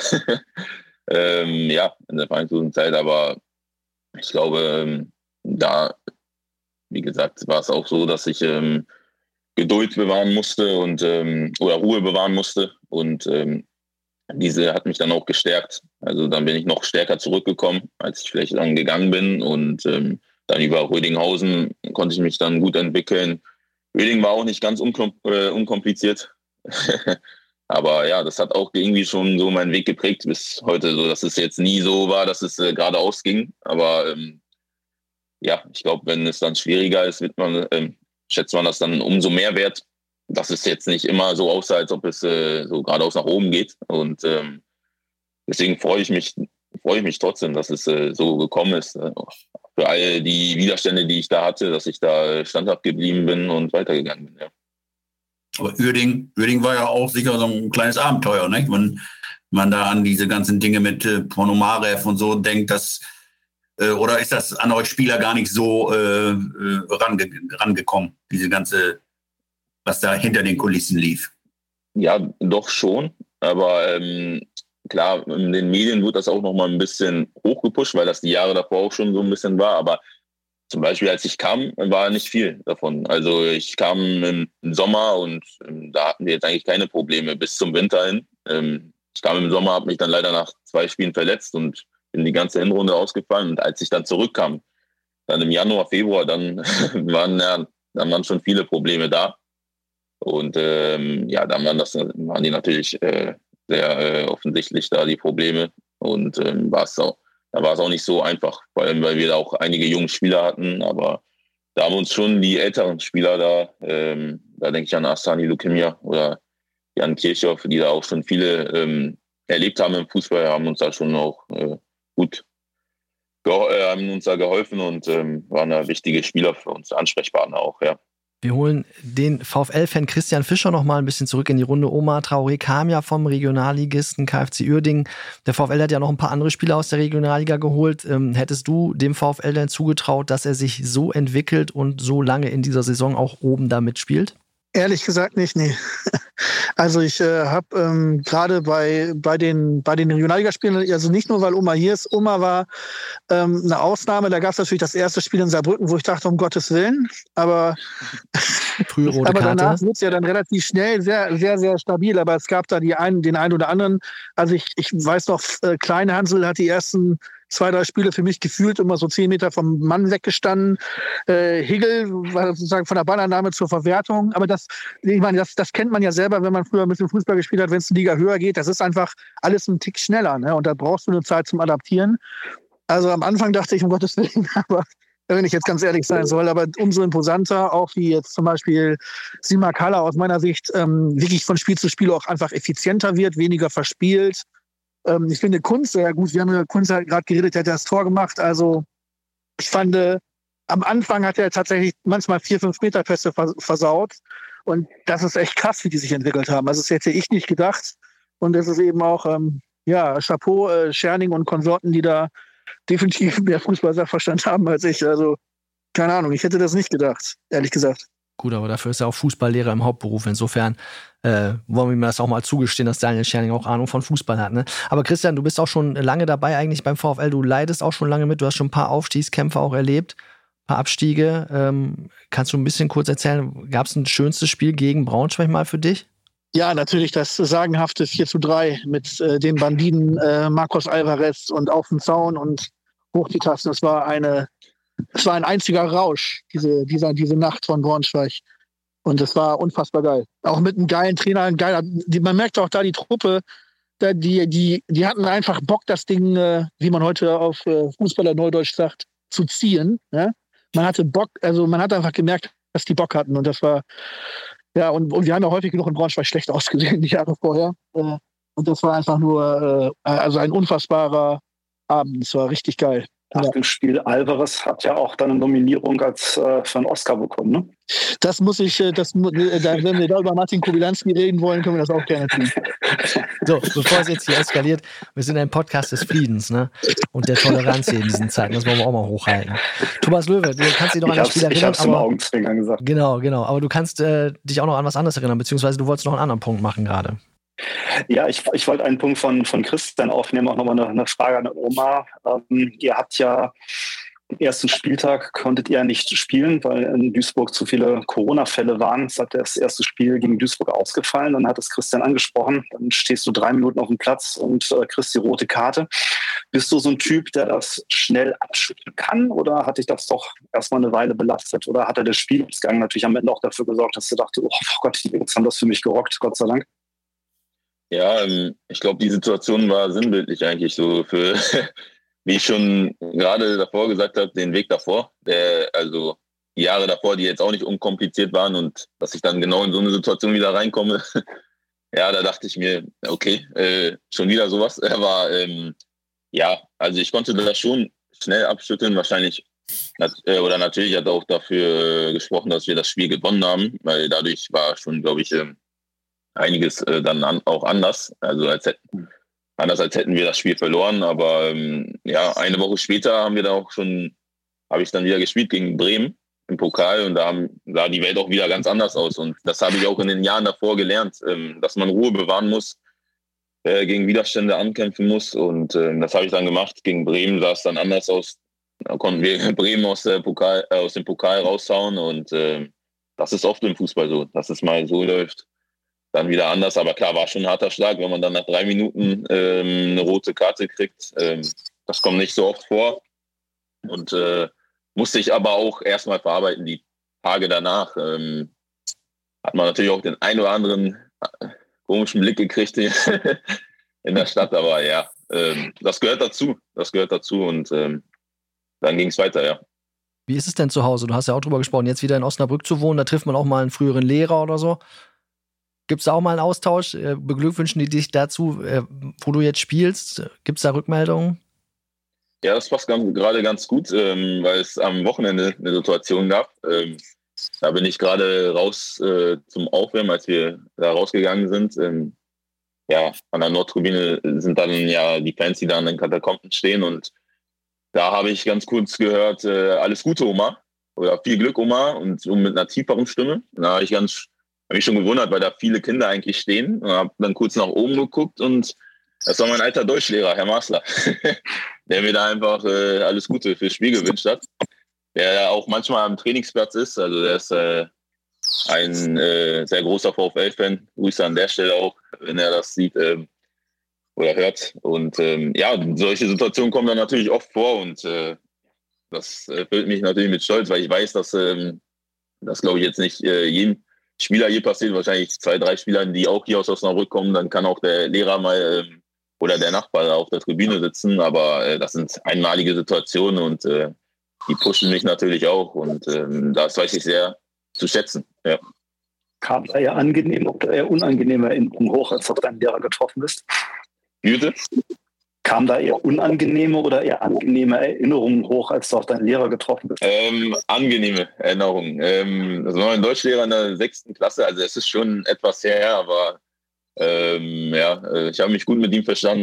ähm, ja, in der vereinzelten Zeit, aber ich glaube, ähm, da, wie gesagt, war es auch so, dass ich ähm, Geduld bewahren musste und ähm, oder Ruhe bewahren musste und ähm, diese hat mich dann auch gestärkt. Also dann bin ich noch stärker zurückgekommen, als ich vielleicht dann gegangen bin. Und ähm, dann über Rödinghausen konnte ich mich dann gut entwickeln. Röding war auch nicht ganz unkom- äh, unkompliziert. Aber ja, das hat auch irgendwie schon so meinen Weg geprägt bis heute. So, dass es jetzt nie so war, dass es äh, geradeaus ging. Aber ähm, ja, ich glaube, wenn es dann schwieriger ist, wird man, ähm, schätzt man das dann umso mehr wert, dass es jetzt nicht immer so aussah, als ob es äh, so geradeaus nach oben geht. Und ähm, deswegen freue ich mich, freue ich mich trotzdem, dass es äh, so gekommen ist. Äh, für all die Widerstände, die ich da hatte, dass ich da standhaft geblieben bin und weitergegangen bin. Ja. Aber Uerdingen, Uerdingen war ja auch sicher so ein kleines Abenteuer, nicht? Wenn man da an diese ganzen Dinge mit äh, Ponomarev und so denkt, dass äh, oder ist das an euch Spieler gar nicht so äh, range, rangekommen, diese ganze, was da hinter den Kulissen lief? Ja, doch schon. Aber ähm, klar, in den Medien wird das auch noch mal ein bisschen hochgepusht, weil das die Jahre davor auch schon so ein bisschen war. Aber zum Beispiel, als ich kam, war nicht viel davon. Also ich kam im Sommer und ähm, da hatten wir jetzt eigentlich keine Probleme bis zum Winter hin. Ähm, ich kam im Sommer, habe mich dann leider nach zwei Spielen verletzt und bin die ganze Hinrunde ausgefallen. Und als ich dann zurückkam, dann im Januar, Februar, dann waren, ja, dann waren schon viele Probleme da. Und ähm, ja, dann waren, das, waren die natürlich äh, sehr äh, offensichtlich da, die Probleme. Und ähm, war es auch, da war es auch nicht so einfach, vor allem, weil wir da auch einige junge Spieler hatten. Aber da haben uns schon die älteren Spieler da, ähm, da denke ich an Asani Lukemia oder Jan Kirchhoff, die da auch schon viele ähm, erlebt haben im Fußball, haben uns da schon auch äh, gut geh- äh, haben uns da geholfen und ähm, waren da wichtige Spieler für uns, Ansprechpartner auch, ja. Wir holen den VfL-Fan Christian Fischer noch mal ein bisschen zurück in die Runde. Omar Traoré kam ja vom Regionalligisten K F C Uerdingen. Der VfL hat ja noch ein paar andere Spieler aus der Regionalliga geholt. Ähm, hättest du dem VfL denn zugetraut, dass er sich so entwickelt und so lange in dieser Saison auch oben da mitspielt? Ehrlich gesagt nicht, nee. Also ich äh, habe ähm, gerade bei, bei den, bei den Regionalligaspielen, also nicht nur, weil Oma hier ist, Oma war ähm, eine Ausnahme, da gab es natürlich das erste Spiel in Saarbrücken, wo ich dachte, um Gottes Willen, aber, Frühe rote aber danach Karte. wird es ja dann relativ schnell sehr, sehr, sehr stabil, aber es gab da die einen, den einen oder anderen, also ich, ich weiß noch, äh, Kleine Hansel hat die ersten zwei, drei Spiele für mich gefühlt immer so zehn Meter vom Mann weggestanden. Äh, Higel war sozusagen von der Ballannahme zur Verwertung. Aber das, ich meine, das, das kennt man ja selber, wenn man früher ein bisschen Fußball gespielt hat, wenn es eine Liga höher geht. Das ist einfach alles ein Tick schneller, ne? Und da brauchst du eine Zeit zum Adaptieren. Also am Anfang dachte ich, um Gottes Willen, aber wenn ich jetzt ganz ehrlich sein soll, aber umso imposanter, auch wie jetzt zum Beispiel Sima Kalla aus meiner Sicht ähm, wirklich von Spiel zu Spiel auch einfach effizienter wird, weniger verspielt. Ich finde Kunz sehr gut. Wir haben ja Kunz halt gerade geredet, der hat das Tor gemacht. Also ich fand, äh, am Anfang hat er tatsächlich manchmal vier, fünf Meter Pässe versaut. Und das ist echt krass, wie die sich entwickelt haben. Also das hätte ich nicht gedacht. Und das ist eben auch, ähm, ja, Chapeau, äh, Scherning und Konsorten, die da definitiv mehr Fußball-Sachverstand haben als ich. Also, keine Ahnung, ich hätte das nicht gedacht, ehrlich gesagt. Gut, aber dafür ist er auch Fußballlehrer im Hauptberuf. Insofern äh, wollen wir ihm das auch mal zugestehen, dass Daniel Scherning auch Ahnung von Fußball hat. Ne? Aber Christian, du bist auch schon lange dabei eigentlich beim VfL. Du leidest auch schon lange mit. Du hast schon ein paar Aufstiegskämpfe auch erlebt, ein paar Abstiege. Ähm, kannst du ein bisschen kurz erzählen, gab es ein schönstes Spiel gegen Braunschweig mal für dich? Ja, natürlich das sagenhafte vier zu drei mit äh, den Banditen äh, Marcos Alvarez und auf dem Zaun und hoch die Tasten. Das war eine Es war ein einziger Rausch, diese, dieser, diese Nacht von Braunschweig. Und es war unfassbar geil. Auch mit einem geilen Trainer, ein geiler, die, man merkt auch da die Truppe, da, die, die, die hatten einfach Bock, das Ding, äh, wie man heute auf äh, Fußballer Neudeutsch sagt, zu ziehen. Ja? Man hatte Bock, also man hat einfach gemerkt, dass die Bock hatten. Und das war, ja, und, und wir haben ja häufig genug in Braunschweig schlecht ausgesehen, die Jahre vorher. Äh, und das war einfach nur, äh, also ein unfassbarer Abend. Es war richtig geil. Nach ja. dem Spiel Alvarez hat ja auch dann eine Nominierung als äh, für einen Oscar bekommen, ne? Das muss ich, das, da, wenn wir da über Martin Kobylanski reden wollen, können wir das auch gerne tun. So, bevor es jetzt hier eskaliert, wir sind ein Podcast des Friedens, ne? Und der Toleranz hier in diesen Zeiten, das wollen wir auch mal hochhalten. Thomas Löwe, du kannst dich noch an das Spiel erinnern. Ich hab's im Augenzwinkern gesagt. Genau, genau. Aber du kannst äh, dich auch noch an was anderes erinnern, beziehungsweise du wolltest noch einen anderen Punkt machen gerade. Ja, ich, ich wollte einen Punkt von, von Christian aufnehmen, auch nochmal eine, eine Frage an Omar. Ähm, ihr habt ja am ersten Spieltag konntet ihr nicht spielen, weil in Duisburg zu viele Corona-Fälle waren. Es hat das erste Spiel gegen Duisburg ausgefallen. Dann hat es Christian angesprochen. Dann stehst du drei Minuten auf dem Platz und äh, kriegst die rote Karte. Bist du so ein Typ, der das schnell abschütteln kann? Oder hat dich das doch erstmal eine Weile belastet? Oder hat er der Spielausgang natürlich am Ende auch dafür gesorgt, dass du dachtest, oh Gott, die Jungs haben das für mich gerockt, Gott sei Dank? Ja, ich glaube, die Situation war sinnbildlich eigentlich so für, wie ich schon gerade davor gesagt habe, den Weg davor. Der, also die Jahre davor, die jetzt auch nicht unkompliziert waren und dass ich dann genau in so eine Situation wieder reinkomme. Ja, da dachte ich mir, okay, äh, schon wieder sowas. Aber ähm, ja, also ich konnte das schon schnell abschütteln. Wahrscheinlich äh, oder natürlich hat er auch dafür äh, gesprochen, dass wir das Spiel gewonnen haben, weil dadurch war schon, glaube ich, äh, einiges äh, dann an, auch anders, also als hätten, anders als hätten wir das Spiel verloren, aber ähm, ja, eine Woche später haben wir da auch schon, habe ich dann wieder gespielt gegen Bremen im Pokal und da haben, sah die Welt auch wieder ganz anders aus und das habe ich auch in den Jahren davor gelernt, ähm, dass man Ruhe bewahren muss, äh, gegen Widerstände ankämpfen muss und äh, das habe ich dann gemacht. Gegen Bremen sah es dann anders aus, da konnten wir Bremen aus, der Pokal, äh, aus dem Pokal raushauen und äh, das ist oft im Fußball so, dass es mal so läuft. Dann wieder anders, aber klar, war schon ein harter Schlag, wenn man dann nach drei Minuten ähm, eine rote Karte kriegt. Ähm, das kommt nicht so oft vor. Und äh, musste ich aber auch erstmal verarbeiten, die Tage danach. Ähm, hat man natürlich auch den ein oder anderen äh, komischen Blick gekriegt in der Stadt, aber ja, ähm, das gehört dazu. Das gehört dazu und ähm, dann ging es weiter, ja. Wie ist es denn zu Hause? Du hast ja auch drüber gesprochen, jetzt wieder in Osnabrück zu wohnen, da trifft man auch mal einen früheren Lehrer oder so. Gibt es da auch mal einen Austausch? Beglückwünschen die dich dazu, wo du jetzt spielst? Gibt es da Rückmeldungen? Ja, das passt gerade ganz gut, ähm, weil es am Wochenende eine Situation gab. Ähm, da bin ich gerade raus äh, zum Aufwärmen, als wir da rausgegangen sind. Ähm, ja, an der Nordtribüne sind dann ja die Fans, die da an den Katakomben stehen. Und da habe ich ganz kurz gehört, äh, alles Gute, Oma. Oder viel Glück, Oma. Und so mit einer tieferen Stimme. Da habe ich ganz... habe mich schon gewundert, weil da viele Kinder eigentlich stehen. Und habe dann kurz nach oben geguckt und das war mein alter Deutschlehrer, Herr Masler, der mir da einfach äh, alles Gute fürs Spiel gewünscht hat. Der auch manchmal am Trainingsplatz ist. Also der ist äh, ein äh, sehr großer VfL-Fan. Grüße an der Stelle auch, wenn er das sieht ähm, oder hört. Und ähm, ja, solche Situationen kommen dann natürlich oft vor und äh, das erfüllt mich natürlich mit Stolz, weil ich weiß, dass ähm, das, glaube ich, jetzt nicht äh, jedem Spieler hier passiert, wahrscheinlich zwei, drei Spielern, die auch hier aus Osnabrück kommen, dann kann auch der Lehrer mal ähm, oder der Nachbar auf der Tribüne sitzen, aber äh, das sind einmalige Situationen und äh, die pushen mich natürlich auch und ähm, das weiß ich sehr zu schätzen. Ja. Kam da eher angenehm oder eher unangenehme Erinnerungen hoch, als du auf deinen Lehrer getroffen bist? Bitte? Kam da eher unangenehme oder eher angenehme Erinnerungen hoch, als du auf deinen Lehrer getroffen bist? Ähm, angenehme Erinnerungen. Ähm, das war mein Deutschlehrer in der sechsten Klasse, also es ist schon etwas her, aber ähm, ja, ich habe mich gut mit ihm verstanden.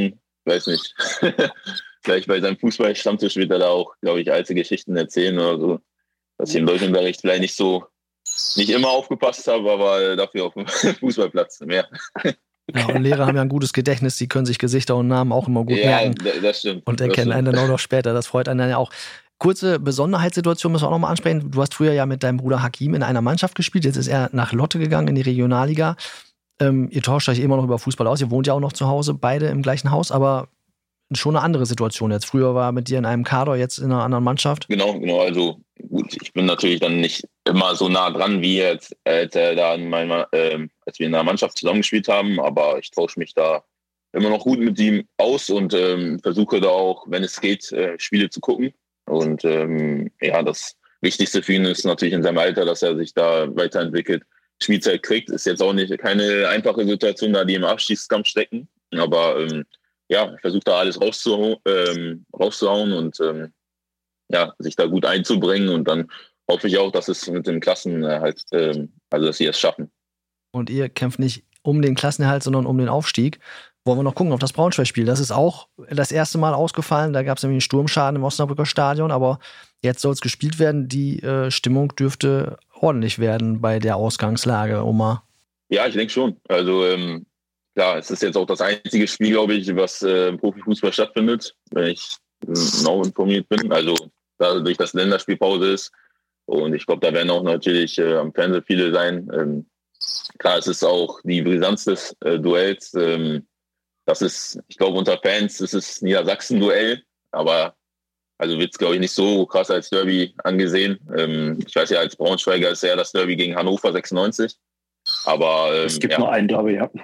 weiß nicht. Vielleicht bei seinem Fußballstammtisch wird er da auch, glaube ich, alte Geschichten erzählen oder so. Dass ich im Deutschunterricht vielleicht nicht so, nicht immer aufgepasst habe, aber dafür auf dem Fußballplatz mehr. Ja, und Lehrer haben ja ein gutes Gedächtnis, die können sich Gesichter und Namen auch immer gut Ja, merken. das stimmt. Und erkennen einen dann auch noch später. Das freut einen dann ja auch. Kurze Besonderheitssituation müssen wir auch noch mal ansprechen. Du hast früher ja mit deinem Bruder Hakim in einer Mannschaft gespielt. Jetzt ist er nach Lotte gegangen in die Regionalliga. Ähm, ihr tauscht euch immer noch über Fußball aus. Ihr wohnt ja auch noch zu Hause, beide im gleichen Haus, aber schon eine andere Situation jetzt. Früher war er mit dir in einem Kader, jetzt in einer anderen Mannschaft. Genau, genau. Also gut, ich bin natürlich dann nicht immer so nah dran, wie jetzt, als, äh, da in meiner, äh, als wir in einer Mannschaft zusammengespielt haben, aber ich tausche mich da immer noch gut mit ihm aus und ähm, versuche da auch, wenn es geht, äh, Spiele zu gucken. Und ähm, ja, das Wichtigste für ihn ist natürlich in seinem Alter, dass er sich da weiterentwickelt. Spielzeit kriegt, ist jetzt auch nicht keine einfache Situation, da die im Abstiegskampf stecken. Aber ähm, ja, ich versuche da alles rauszuhauen, ähm, rauszuhauen und ähm, ja, sich da gut einzubringen. Und dann hoffe ich auch, dass es mit dem Klassenerhalt, ähm, also dass sie es schaffen. Und ihr kämpft nicht um den Klassenerhalt, sondern um den Aufstieg. Wollen wir noch gucken auf das Braunschweig-Spiel. Das ist auch das erste Mal ausgefallen. Da gab es nämlich einen Sturmschaden im Osnabrücker Stadion, aber jetzt soll es gespielt werden. Die äh, Stimmung dürfte ordentlich werden bei der Ausgangslage, Omar. Ja, ich denke schon. Also ähm, klar, es ist jetzt auch das einzige Spiel, glaube ich, was äh, im Profifußball stattfindet, wenn ich genau informiert bin. Also dadurch, dass Länderspielpause ist. Und ich glaube, da werden auch natürlich äh, am Fernsehen viele sein. Ähm, klar, es ist auch die Brisanz des äh, Duells. Ähm, das ist, ich glaube, unter Fans ist es Niedersachsen-Duell. Aber also wird es, glaube ich, nicht so krass als Derby angesehen. Ähm, ich weiß ja, als Braunschweiger ist ja das Derby gegen Hannover sechsundneunzig. Aber ähm, es gibt ja. nur einen Derby, ja.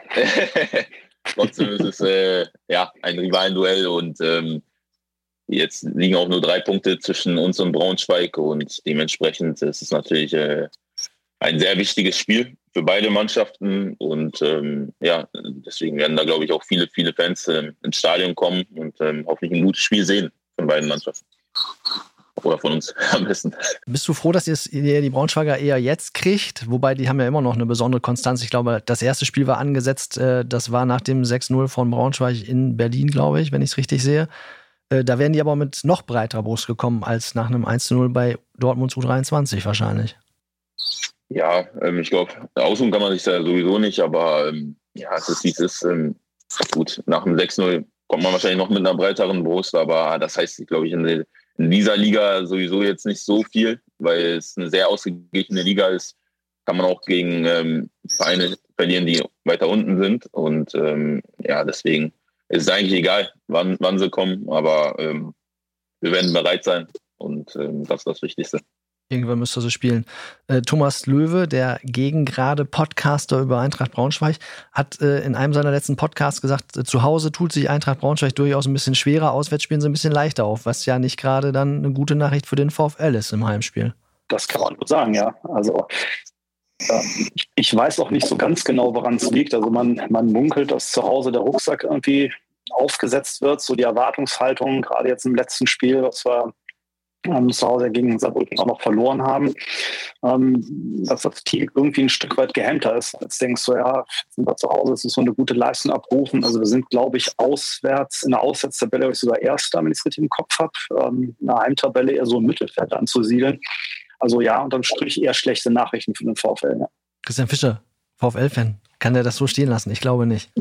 Trotzdem ist es äh, ja, ein Rivalenduell und ähm, jetzt liegen auch nur drei Punkte zwischen uns und Braunschweig und dementsprechend ist es natürlich äh, ein sehr wichtiges Spiel für beide Mannschaften und ähm, ja, deswegen werden da, glaube ich, auch viele, viele Fans äh, ins Stadion kommen und ähm, hoffentlich ein gutes Spiel sehen von beiden Mannschaften. Oder von uns am besten. Bist du froh, dass ihr die Braunschweiger eher jetzt kriegt? Wobei, die haben ja immer noch eine besondere Konstanz. Ich glaube, das erste Spiel war angesetzt, äh, das war nach dem sechs null von Braunschweig in Berlin, glaube ich, wenn ich es richtig sehe. Äh, da wären die aber mit noch breiterer Brust gekommen als nach einem eins zu null bei Dortmunds U dreiundzwanzig wahrscheinlich. Ja, ähm, ich glaube, ausruhen kann man sich da sowieso nicht, aber ähm, ja, es ist wie es ist. Ähm, gut, nach dem sechs null kommt man wahrscheinlich noch mit einer breiteren Brust, aber das heißt, glaube ich, in, der, in dieser Liga sowieso jetzt nicht so viel, weil es eine sehr ausgeglichene Liga ist, kann man auch gegen ähm, Vereine verlieren, die weiter unten sind und ähm, ja, deswegen ist es eigentlich egal, wann, wann sie kommen, aber ähm, wir werden bereit sein und ähm, das ist das Wichtigste. Irgendwann müsst ihr so spielen. Äh, Thomas Löwe, der gegengrade Podcaster über Eintracht Braunschweig, hat äh, in einem seiner letzten Podcasts gesagt, äh, zu Hause tut sich Eintracht Braunschweig durchaus ein bisschen schwerer, auswärts spielen sie ein bisschen leichter auf, was ja nicht gerade dann eine gute Nachricht für den VfL ist im Heimspiel. Das kann man wohl sagen, ja. Also äh, ich weiß auch nicht so ganz genau, woran es liegt. Also man, man munkelt, dass zu Hause der Rucksack irgendwie aufgesetzt wird, so die Erwartungshaltung, gerade jetzt im letzten Spiel, was wir Ähm, zu Hause gegen Saarbrücken auch noch verloren haben, ähm, dass das Team irgendwie ein Stück weit gehemmter ist. Jetzt denkst du, ja, sind wir zu Hause, es ist so eine gute Leistung abrufen. Also wir sind, glaube ich, auswärts, in der Auswärtstabelle sogar Erster, wenn ich es richtig im Kopf habe. Ähm, in der Heimtabelle eher so im Mittelfeld anzusiedeln. Also ja, unterm Strich eher schlechte Nachrichten für den VfL. Ja. Christian Fischer, VfL-Fan, kann der das so stehen lassen? Ich glaube nicht.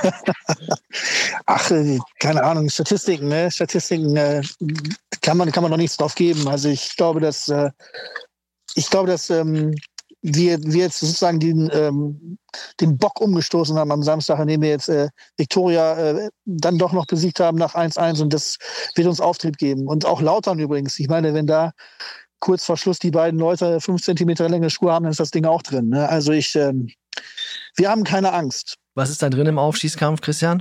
Ach, keine Ahnung, Statistiken, ne? Statistiken äh, kann man kann man noch nichts drauf geben. Also ich glaube, dass äh, ich glaube, dass ähm, wir, wir jetzt sozusagen den, ähm, den Bock umgestoßen haben am Samstag, indem wir jetzt äh, Viktoria äh, dann doch noch besiegt haben nach eins eins und das wird uns Auftrieb geben. Und auch Lautern übrigens. Ich meine, wenn da kurz vor Schluss die beiden Leute fünf Zentimeter längere Schuhe haben, dann ist das Ding auch drin. Ne? Also ich, ähm, wir haben keine Angst. Was ist da drin im Aufstiegskampf, Christian?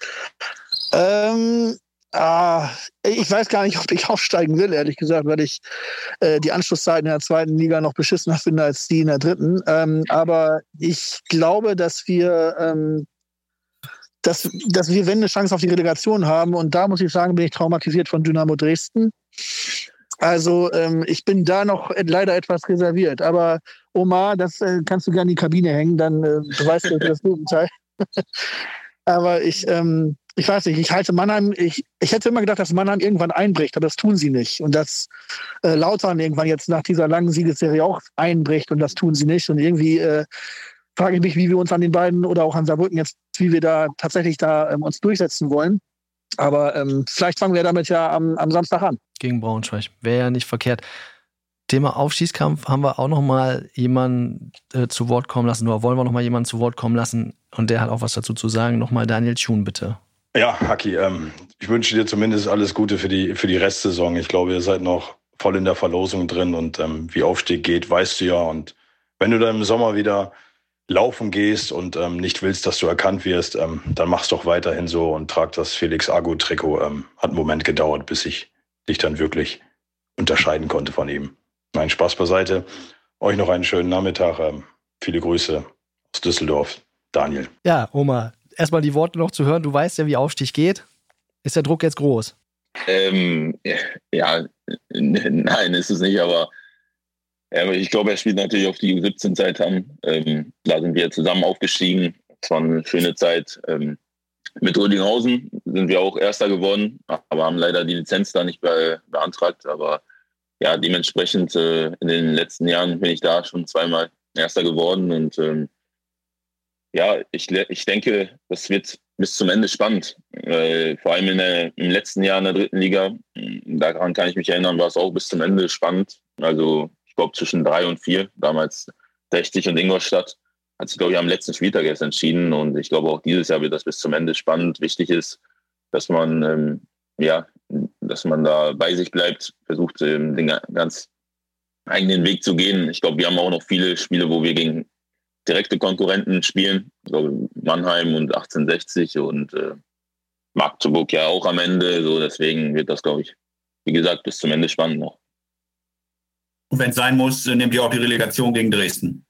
Ähm, ah, ich weiß gar nicht, ob ich aufsteigen will, ehrlich gesagt, weil ich äh, die Anschlusszeiten in der zweiten Liga noch beschissener finde als die in der dritten. Ähm, aber ich glaube, dass wir, ähm, dass, dass wir, wenn, eine Chance auf die Relegation haben. Und da muss ich sagen, bin ich traumatisiert von Dynamo Dresden. Also ähm, ich bin da noch leider etwas reserviert. Aber Omar, das äh, kannst du gerne in die Kabine hängen, dann äh, du weißt du das Gegenteil. Aber ich, ähm, ich weiß nicht, ich halte Mannheim, ich, ich hätte immer gedacht, dass Mannheim irgendwann einbricht, aber das tun sie nicht. Und dass äh, Lautern irgendwann jetzt nach dieser langen Siegesserie auch einbricht und das tun sie nicht. Und irgendwie äh, frage ich mich, wie wir uns an den beiden oder auch an Saarbrücken jetzt, wie wir da tatsächlich da ähm, uns durchsetzen wollen. Aber ähm, vielleicht fangen wir damit ja am, am Samstag an. Gegen Braunschweig. Wäre ja nicht verkehrt. Thema Aufstiegskampf haben wir auch noch mal jemanden äh, zu Wort kommen lassen. Oder wollen wir noch mal jemanden zu Wort kommen lassen? Und der hat auch was dazu zu sagen. Nochmal Daniel Thun, bitte. Ja, Haki, ähm, ich wünsche dir zumindest alles Gute für die, für die Restsaison. Ich glaube, ihr seid noch voll in der Verlosung drin und ähm, wie Aufstieg geht, weißt du ja. Und wenn du dann im Sommer wieder laufen gehst und ähm, nicht willst, dass du erkannt wirst, ähm, dann mach's doch weiterhin so und trag das Felix Agu-Trikot. Ähm, hat einen Moment gedauert, bis ich dich dann wirklich unterscheiden konnte von ihm. Nein, Spaß beiseite. Euch noch einen schönen Nachmittag. Ähm, viele Grüße aus Düsseldorf. Daniel. Ja, Oma, erstmal die Worte noch zu hören. Du weißt ja, wie Aufstieg geht. Ist der Druck jetzt groß? Ähm, ja, nein, ist es nicht, aber ja, ich glaube, er spielt natürlich auf die U siebzehn-Zeit an. Ähm, da sind wir zusammen aufgestiegen. Es war eine schöne Zeit. Ähm, mit Rödinghausen sind wir auch Erster geworden, aber haben leider die Lizenz da nicht be- beantragt. Aber ja, dementsprechend äh, in den letzten Jahren bin ich da schon zweimal Erster geworden. Und ähm, ja, ich, ich denke, das wird bis zum Ende spannend. Äh, vor allem in der, im letzten Jahr in der dritten Liga, daran kann ich mich erinnern, war es auch bis zum Ende spannend. Also ich glaube zwischen drei und vier, damals sechzig und Ingolstadt, hat sich, glaube ich, am letzten Spieltag erst entschieden. Und ich glaube, auch dieses Jahr wird das bis zum Ende spannend. Wichtig ist, dass man, ähm, ja, dass man da bei sich bleibt, versucht, ähm, den ganz eigenen Weg zu gehen. Ich glaube, wir haben auch noch viele Spiele, wo wir gegen direkte Konkurrenten spielen. So Mannheim und achtzehnhundertsechzig und äh, Magdeburg ja auch am Ende. So, deswegen wird das, glaube ich, wie gesagt, bis zum Ende spannend noch. Und wenn es sein muss, nehmt ihr auch die Relegation gegen Dresden.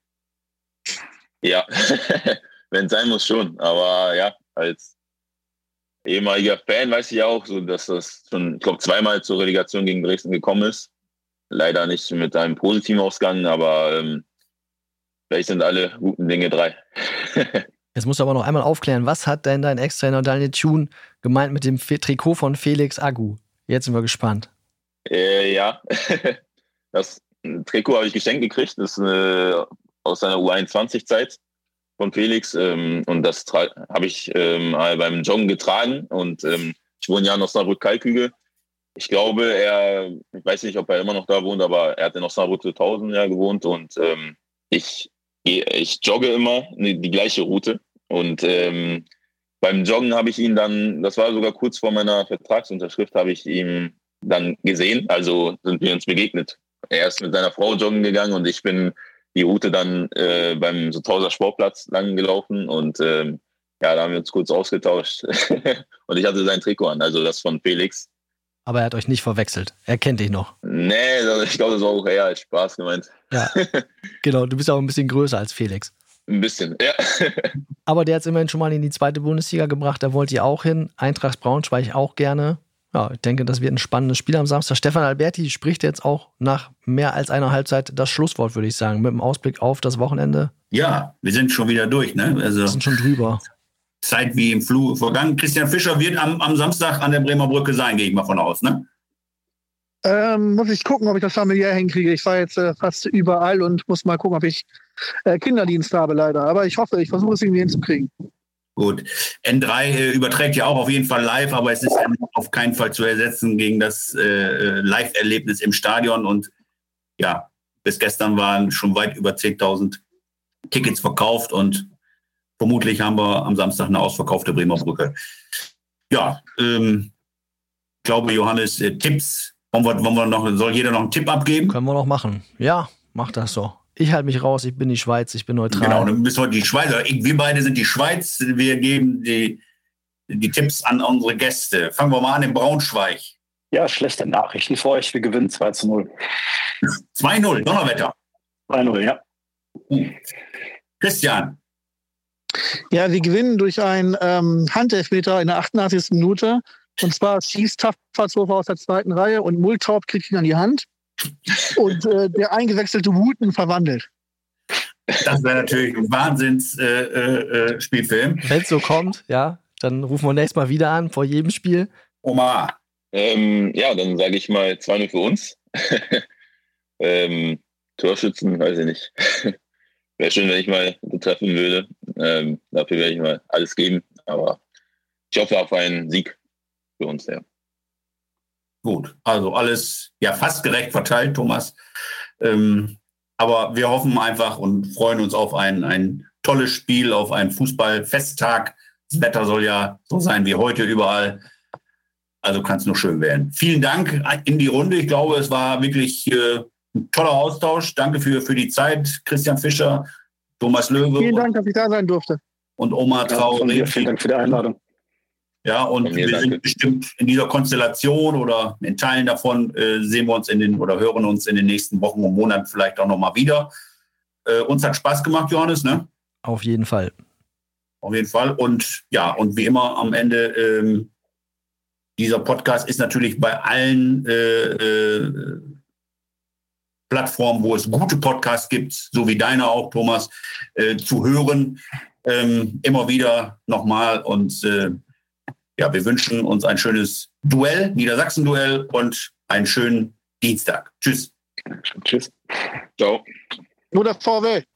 Ja, wenn es sein muss schon. Aber ja, als ehemaliger Fan weiß ich auch, so, dass das schon, ich glaube, zweimal zur Relegation gegen Dresden gekommen ist. Leider nicht mit einem positiven Ausgang, aber ähm, vielleicht sind alle guten Dinge drei. Jetzt musst du aber noch einmal aufklären, was hat denn dein Ex-Trainer Daniel Thun gemeint mit dem Fe- Trikot von Felix Agu? Jetzt sind wir gespannt. Äh, ja, das Trikot habe ich geschenkt gekriegt. Das ist eine, aus seiner U einundzwanzig-Zeit von Felix. Ähm, und das tra- habe ich ähm, beim Joggen getragen. Und ähm, ich wohne ja in Osnabrück-Kalkügel. Ich glaube, er, ich weiß nicht, ob er immer noch da wohnt, aber er hat in Osnabrück tausend ja gewohnt. Und ähm, ich, ich jogge immer die, die gleiche Route. Und ähm, beim Joggen habe ich ihn dann, das war sogar kurz vor meiner Vertragsunterschrift, habe ich ihn dann gesehen. Also sind wir uns begegnet. Er ist mit seiner Frau joggen gegangen und ich bin die Route dann äh, beim Sutthauser Sportplatz lang gelaufen und ähm, ja, da haben wir uns kurz ausgetauscht und ich hatte sein Trikot an, also das von Felix. Aber er hat euch nicht verwechselt. Er kennt dich noch. Nee, ich glaube, das war auch eher als Spaß gemeint. Ja, genau. Du bist auch ein bisschen größer als Felix. Ein bisschen, ja. Aber der hat es immerhin schon mal in die zweite Bundesliga gebracht. Da wollt ihr auch hin. Eintracht Braunschweig auch gerne. Ja, ich denke, das wird ein spannendes Spiel am Samstag. Stefan Alberti spricht jetzt auch nach mehr als einer Halbzeit das Schlusswort, würde ich sagen, mit dem Ausblick auf das Wochenende. Ja, wir sind schon wieder durch, ne? Also wir sind schon drüber. Zeit wie im Flug vergangen. Christian Fischer wird am, am Samstag an der Bremer Brücke sein, gehe ich mal von aus, ne? Ähm, muss ich gucken, ob ich das familiär hinkriege. Ich war jetzt äh, fast überall und muss mal gucken, ob ich äh, Kinderdienst habe, leider. Aber ich hoffe, ich versuche es irgendwie hinzukriegen. Gut. N drei äh, überträgt ja auch auf jeden Fall live, aber es ist auf keinen Fall zu ersetzen gegen das äh, Live-Erlebnis im Stadion. Und ja, bis gestern waren schon weit über zehntausend Tickets verkauft und vermutlich haben wir am Samstag eine ausverkaufte Bremer Brücke. Ja, ähm, ich glaube, Johannes, äh, Tipps. Wollen wir, wollen wir noch, soll jeder noch einen Tipp abgeben? Können wir noch machen. Ja, mach das so. Ich halte mich raus, ich bin die Schweiz, ich bin neutral. Genau, dann bist du die Schweiz. Wir beide sind die Schweiz. Wir geben die, die Tipps an unsere Gäste. Fangen wir mal an in Braunschweig. Ja, schlechte Nachrichten für euch. Wir gewinnen zwei zu null. zwei null, Donnerwetter. zwei null, ja. Christian. Ja, wir gewinnen durch einen ähm, Handelfmeter in der achtundachtzigsten Minute. Und zwar schießt Taffertshofer aus der zweiten Reihe und Multaub kriegt ihn an die Hand. Und äh, der eingewechselte Wooten verwandelt. Das wäre natürlich ein Wahnsinns-Spielfilm. Äh, äh, Wenn es so kommt, ja, Dann rufen wir nächstes Mal wieder an, vor jedem Spiel. Omar. Ähm, ja, dann sage ich mal zwei null für uns. ähm, Torschützen, weiß ich nicht. Wäre schön, wenn ich mal treffen würde. Ähm, dafür werde ich mal alles geben. Aber ich hoffe auf einen Sieg für uns, ja. Gut, also alles ja fast gerecht verteilt, Thomas. Ähm, aber wir hoffen einfach und freuen uns auf ein, ein tolles Spiel, auf einen Fußballfesttag. Das Wetter soll ja so sein wie heute überall. Also kann es nur schön werden. Vielen Dank in die Runde. Ich glaube, es war wirklich äh, ein toller Austausch. Danke für, für die Zeit. Christian Fischer, Thomas Löwe. Vielen Dank, dass ich da sein durfte. Und Omar Traoré. Ja, vielen Dank für die Einladung. Ja, und wir danke. sind bestimmt in dieser Konstellation oder in Teilen davon äh, sehen wir uns in den oder hören uns in den nächsten Wochen und Monaten vielleicht auch nochmal wieder. Äh, uns hat Spaß gemacht, Johannes, ne? Auf jeden Fall. Auf jeden Fall. Und ja, und wie immer am Ende, ähm, dieser Podcast ist natürlich bei allen äh, äh, Plattformen, wo es gute Podcasts gibt, so wie deine auch, Thomas, äh, zu hören. Ähm, immer wieder nochmal. Und äh, ja, wir wünschen uns ein schönes Duell, Niedersachsen-Duell und einen schönen Dienstag. Tschüss. Tschüss. Ciao. Nur der VfL.